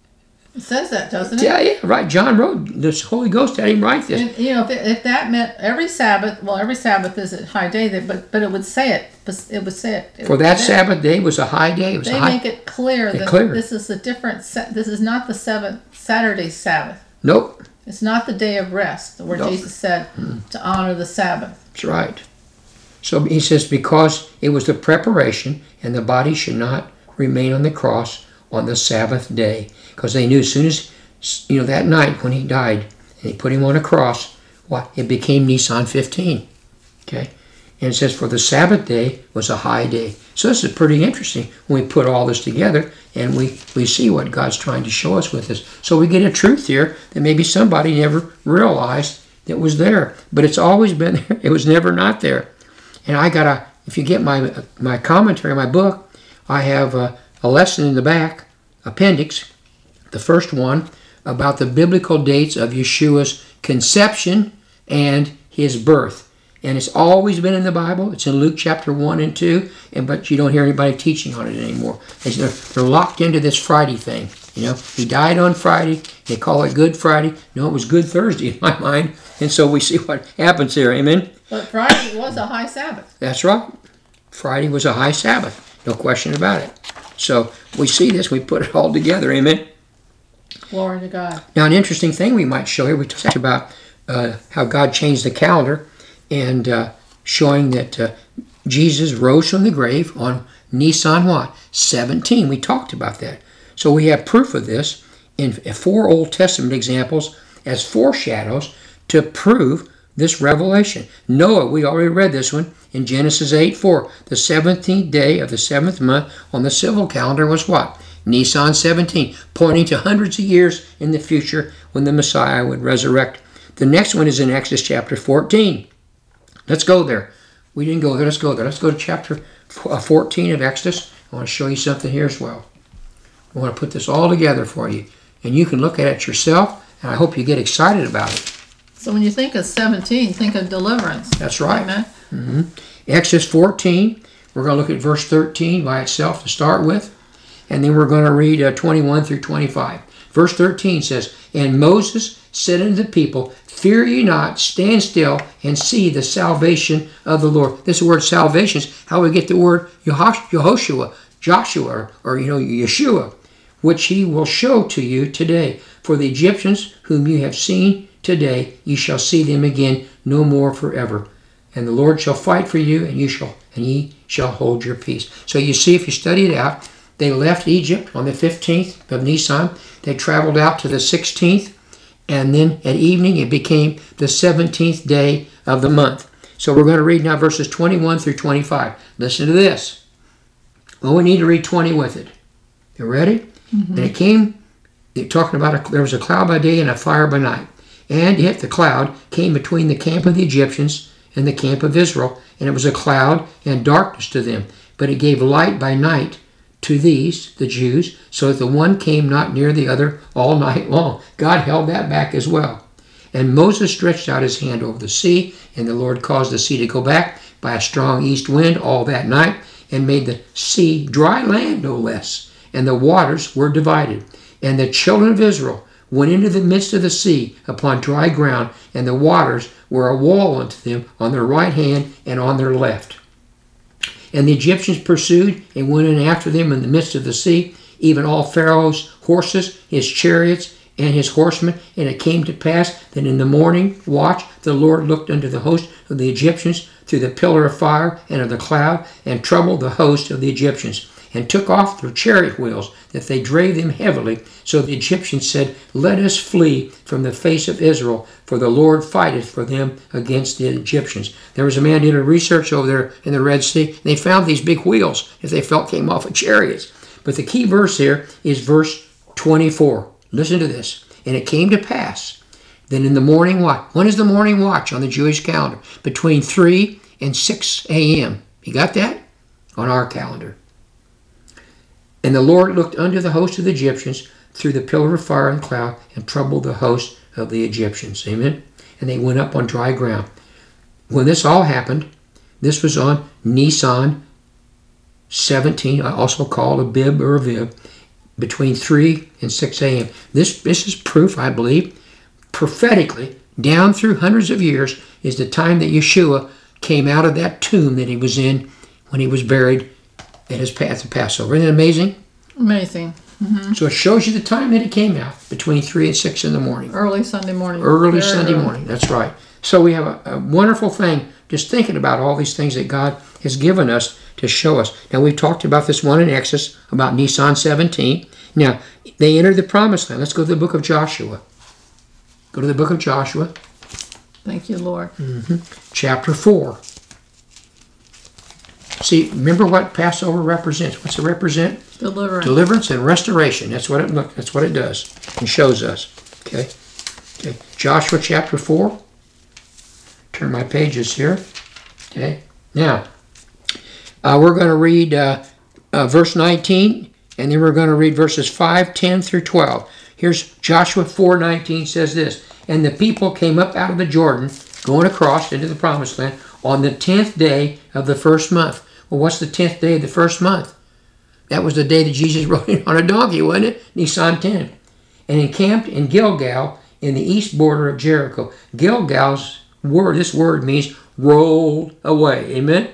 It says that, doesn't it? Yeah, yeah, right. John wrote, the Holy Ghost had him write this. And, you know, if, it, if that meant every Sabbath, well, every Sabbath is a high day, there, but but it would say it. but It would say it. it For that they, Sabbath day was a high day. It was they a high. make it clear that clear. this is a different. sa- This is not the seventh Saturday Sabbath. Nope, It's not the day of rest, where Nope. Jesus said to honor the Sabbath. that's right. So he says, because it was the preparation, and the body should not remain on the cross on the Sabbath day, because they knew as soon as, you know, that night when he died, and he put him on a cross, what? It became Nisan fifteen. Okay? And it says, for the Sabbath day was a high day. So this is pretty interesting when we put all this together, and we, we see what God's trying to show us with this. So we get a truth here that maybe somebody never realized that was there. But it's always been there. It was never not there. And I got a, if you get my my commentary, my book, I have a, a lesson in the back, appendix, the first one, about the biblical dates of Yeshua's conception and his birth. And it's always been in the Bible. It's in Luke chapter one and two, and but you don't hear anybody teaching on it anymore. They're, they're locked into this Friday thing. You know, he died on Friday. They call it Good Friday. No, it was Good Thursday in my mind. And so we see what happens here. Amen? But Friday was a high Sabbath. That's right. Friday was a high Sabbath. No question about it. So we see this. We put it all together. Amen? Glory to God. Now, an interesting thing we might show here, we talked about uh, how God changed the calendar and uh, showing that uh, Jesus rose from the grave on Nisan what? seventeen. We talked about that. So we have proof of this in four Old Testament examples as foreshadows to prove this revelation. Noah, we already read this one in Genesis eight four. The seventeenth day of the seventh month on the civil calendar was what? Nisan seventeen, pointing to hundreds of years in the future when the Messiah would resurrect. The next one is in Exodus chapter fourteen. Let's go there. We didn't go there. Let's go there. Let's go to chapter fourteen of Exodus. I want to show you something here as well. I want to put this all together for you. And you can look at it yourself, and I hope you get excited about it. So when you think of seventeen, think of deliverance. That's right. Amen. Mm-hmm. Exodus fourteen, we're going to look at verse thirteen by itself to start with, and then we're going to read uh, twenty-one through twenty-five. Verse thirteen says, And Moses said unto the people, Fear ye not, stand still, and see the salvation of the Lord. This word salvation is how we get the word Yehoshua, Joshua, or, or you know, Yeshua, which he will show to you today. For the Egyptians whom you have seen today, ye shall see them again no more forever. And the Lord shall fight for you, and you shall, and ye shall hold your peace. So you see, if you study it out, they left Egypt on the fifteenth of Nisan. They traveled out to the sixteenth, and then at evening it became the seventeenth day of the month. So we're going to read now verses twenty-one through twenty-five. Listen to this. Well, we need to read twenty with it. You ready? Mm-hmm. And it came, they're talking about, a, there was a cloud by day and a fire by night. And yet the cloud came between the camp of the Egyptians and the camp of Israel, and it was a cloud and darkness to them. But it gave light by night to these, the Jews, so that the one came not near the other all night long. God held that back as well. And Moses stretched out his hand over the sea, and the Lord caused the sea to go back by a strong east wind all that night, and made the sea dry land no less, and the waters were divided. And the children of Israel went into the midst of the sea upon dry ground, and the waters were a wall unto them on their right hand and on their left. And the Egyptians pursued and went in after them in the midst of the sea, even all Pharaoh's horses, his chariots, and his horsemen. And it came to pass that in the morning watch the Lord looked unto the host of the Egyptians through the pillar of fire and of the cloud, and troubled the host of the Egyptians. and took off their chariot wheels, that they drave them heavily. So the Egyptians said, Let us flee from the face of Israel, for the Lord fighteth for them against the Egyptians. There was a man doing research over there in the Red Sea, and they found these big wheels that they felt came off of chariots. But the key verse here is verse twenty-four. Listen to this. And it came to pass, then in the morning watch. When is the morning watch on the Jewish calendar? Between three and six a.m. You got that? On our calendar. And the Lord looked unto the host of the Egyptians through the pillar of fire and cloud, and troubled the host of the Egyptians. Amen? And they went up on dry ground. When this all happened, this was on Nisan seventeen, also called Abib or Aviv, between three and six a.m. This, this is proof, I believe, prophetically, down through hundreds of years, is the time that Yeshua came out of that tomb that he was in when he was buried at his at the Passover. Isn't it amazing? Amazing. Mm-hmm. So it shows you the time that he came out, between three and six in the morning. Early Sunday morning. Early Very Sunday early. morning, that's right. So we have a, a wonderful thing just thinking about all these things that God has given us to show us. Now, we've talked about this one in Exodus, about Nisan seventeen. Now, they entered the promised land. Let's go to the book of Joshua. Go to the book of Joshua. Thank you, Lord. Mm-hmm. Chapter four. See, remember what Passover represents. What's it represent? Deliverance. Deliverance and restoration. That's what it look. That's what it does. It shows us. Okay. Okay. Joshua chapter four. Turn my pages here. Okay. Now, uh, we're going to read uh, uh, verse nineteen, and then we're going to read verses five, ten through twelve. Here's Joshua four nineteen says this, and the people came up out of the Jordan, going across into the promised land, on the tenth day of the first month. Well, what's the tenth day of the first month? That was the day that Jesus rode in on a donkey, wasn't it? Nisan ten. And encamped in Gilgal, in the east border of Jericho. Gilgal's word, this word means rolled away. Amen?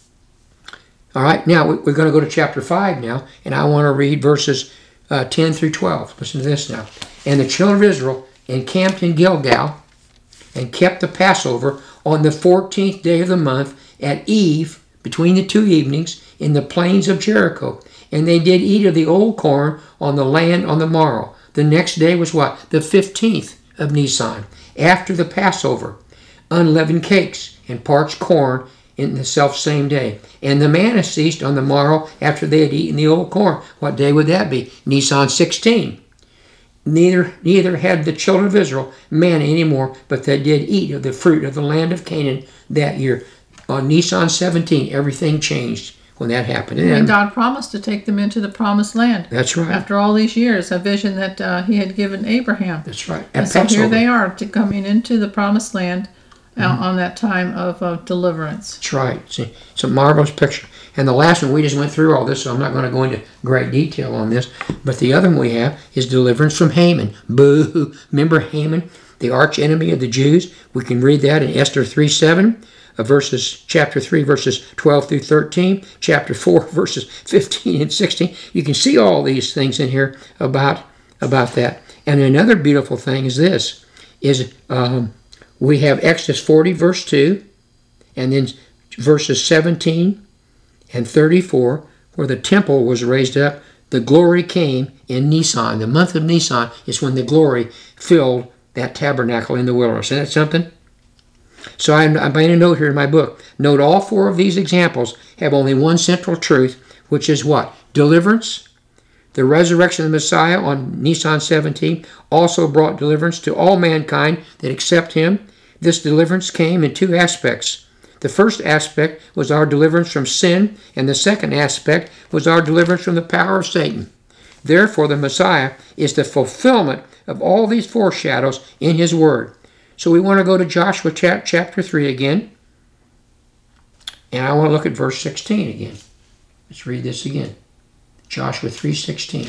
All right, now we're going to go to chapter five now, and I want to read verses uh, ten through twelve. Listen to this now. And the children of Israel encamped in Gilgal, and kept the Passover on the fourteenth day of the month at eve, between the two evenings, in the plains of Jericho. And they did eat of the old corn on the land on the morrow. The next day was what? The fifteenth of Nisan, after the Passover. Unleavened cakes and parched corn in the self-same day. And the manna ceased on the morrow after they had eaten the old corn. What day would that be? Nisan sixteen. Neither neither had the children of Israel manna anymore, but they did eat of the fruit of the land of Canaan that year. On Nisan seventeen, everything changed when that happened. And, And God promised to take them into the promised land. That's right. After all these years, a vision that uh, he had given Abraham. That's right. At And so Passover. here they are, to coming into the promised land uh, Mm-hmm. on that time of uh, deliverance. That's right. See, it's a marvelous picture. And the last one, we just went through all this, so I'm not going to go into great detail on this. But the other one we have is deliverance from Haman. Boo! Remember Haman, the arch enemy of the Jews? We can read that in Esther three seven. Uh, verses chapter three, verses twelve through thirteen, chapter four, verses fifteen and sixteen. You can see all these things in here about about that. And another beautiful thing is this: is um, we have Exodus forty, verse two, and then verses seventeen and thirty-four, where the temple was raised up. The glory came in Nisan. The month of Nisan is when the glory filled that tabernacle in the wilderness. Isn't that something? So I, I made a note here in my book. Note all four of these examples have only one central truth, which is what? Deliverance. The resurrection of the Messiah on Nisan seventeen also brought deliverance to all mankind that accept him. This deliverance came in two aspects. The first aspect was our deliverance from sin, and the second aspect was our deliverance from the power of Satan. Therefore, the Messiah is the fulfillment of all these foreshadows in his word. So we want to go to Joshua chapter three again. And I want to look at verse sixteen again. Let's read this again. Joshua three sixteen.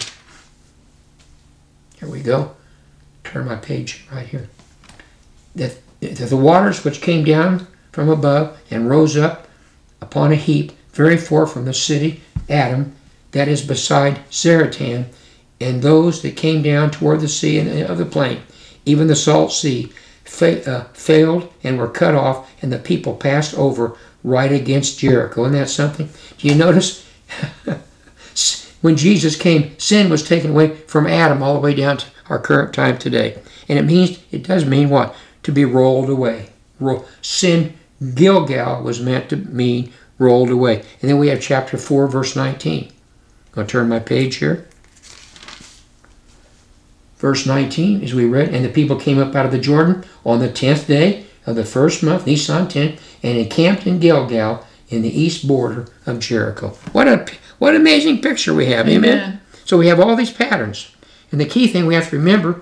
Here we go. Turn my page right here. That the waters which came down from above and rose up upon a heap very far from the city Adam, that is beside Zaratan, and those that came down toward the sea and of the plain, even the salt sea, Fa- uh, failed and were cut off, and the people passed over right against Jericho. Isn't that something? Do you notice? when Jesus came, sin was taken away from Adam all the way down to our current time today. And it means, it does mean what? To be rolled away. Roll, sin, Gilgal, was meant to mean rolled away. And then we have chapter four, verse nineteen. I'm going to turn my page here. Verse nineteen, as we read, and the people came up out of the Jordan on the tenth day of the first month, Nisan ten, and encamped in Gilgal in the east border of Jericho. What a what an amazing picture we have, amen? amen? So we have all these patterns. And the key thing we have to remember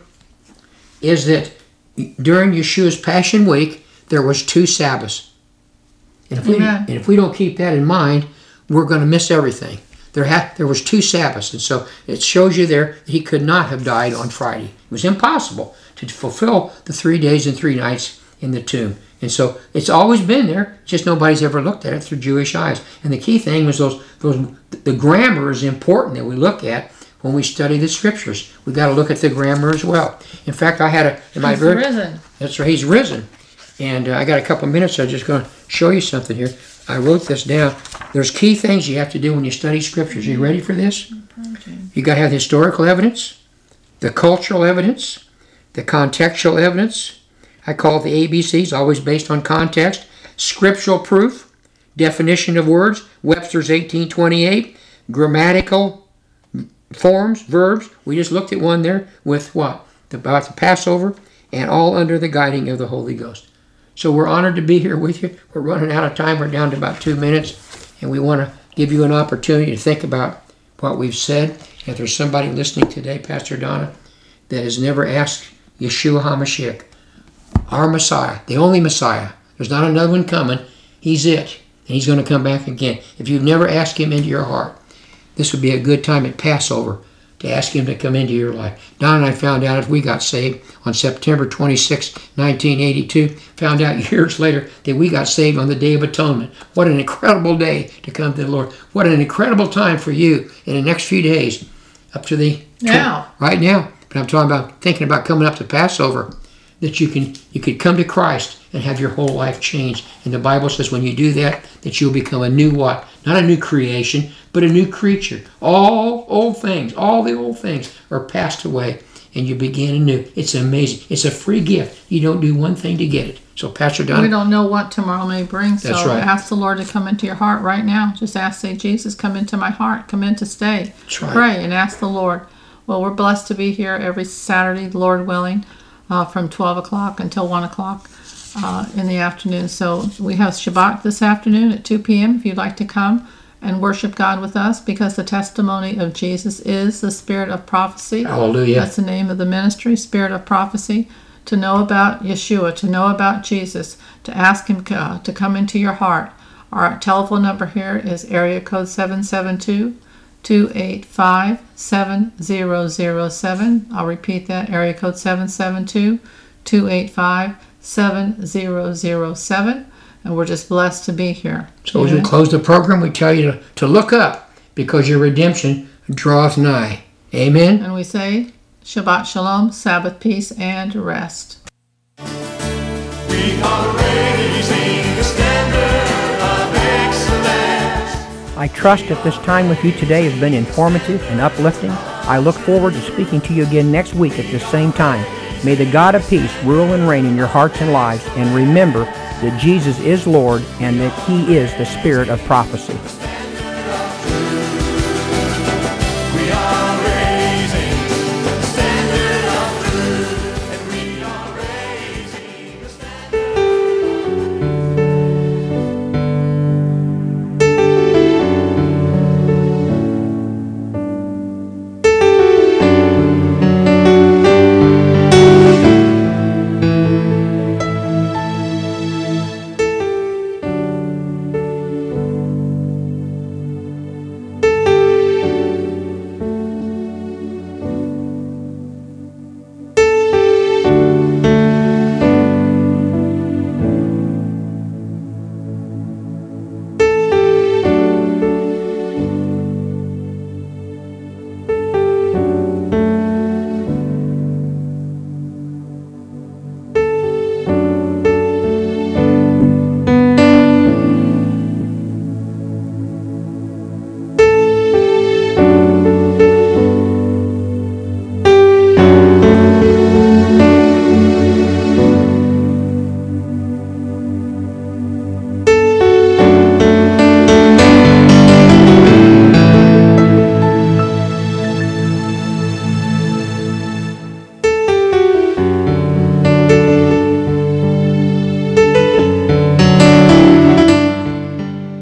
is that during Yeshua's Passion Week, there was two Sabbaths. And if, we, and if we don't keep that in mind, we're going to miss everything. There had, there was two Sabbaths, and so it shows you there that he could not have died on Friday. It was impossible to fulfill the three days and three nights in the tomb. And so it's always been there, just nobody's ever looked at it through Jewish eyes. And the key thing was those, those the grammar is important that we look at when we study the scriptures. We've got to look at the grammar as well. In fact, I had a... In my he's very, risen. That's right, he's risen. And uh, I got a couple of minutes, so I'm just going to show you something here. I wrote this down. There's key things you have to do when you study scriptures. Are you ready for this? You got to have the historical evidence, the cultural evidence, the contextual evidence. I call it the A B Cs, always based on context. Scriptural proof, definition of words, Webster's eighteen twenty-eight, grammatical forms, verbs. We just looked at one there with what? About the Passover, and all under the guiding of the Holy Ghost. So we're honored to be here with you. We're running out of time. We're down to about two minutes, and we want to give you an opportunity to think about what we've said. If there's somebody listening today, Pastor Donna, that has never asked Yeshua HaMashiach, our Messiah, the only Messiah, there's not another one coming, he's it, and he's going to come back again. If you've never asked him into your heart, this would be a good time at Passover to ask him to come into your life. Don and I found out, as we got saved on September twenty-sixth, nineteen eighty-two, found out years later that we got saved on the Day of Atonement. What an incredible day to come to the Lord. What an incredible time for you in the next few days up to the... Now. Right now. But I'm talking about thinking about coming up to Passover, that you can you could come to Christ and have your whole life changed. And the Bible says when you do that, that you'll become a new what? Not a new creation, but a new creature. All old things, all the old things are passed away, and you begin anew. It's amazing. It's a free gift. You don't do one thing to get it. So, Pastor Don. We don't know what tomorrow may bring, so That's right. ask the Lord to come into your heart right now. Just ask, say, Jesus, come into my heart. Come in to stay. That's right. Pray and ask the Lord. Well, we're blessed to be here every Saturday, Lord willing, uh, from twelve o'clock until one o'clock uh, in the afternoon. So we have Shabbat this afternoon at two p.m. if you'd like to come and worship God with us, because the testimony of Jesus is the spirit of prophecy. Hallelujah. That's the name of the ministry, Spirit of Prophecy. To know about Yeshua, to know about Jesus, to ask him uh, to come into your heart. Our telephone number here is area code seven seven two, two eight five, seven zero zero seven. I'll repeat that, area code seven seven two, two eight five, seven zero zero seven. And we're just blessed to be here. So as we close the program, we tell you to, to look up, because your redemption draweth nigh. Amen? And we say, Shabbat Shalom, Sabbath peace and rest. We are raising the standard of excellence. I trust that this time with you today has been informative and uplifting. I look forward to speaking to you again next week at this same time. May the God of peace rule and reign in your hearts and lives, and remember that Jesus is Lord and that he is the Spirit of prophecy.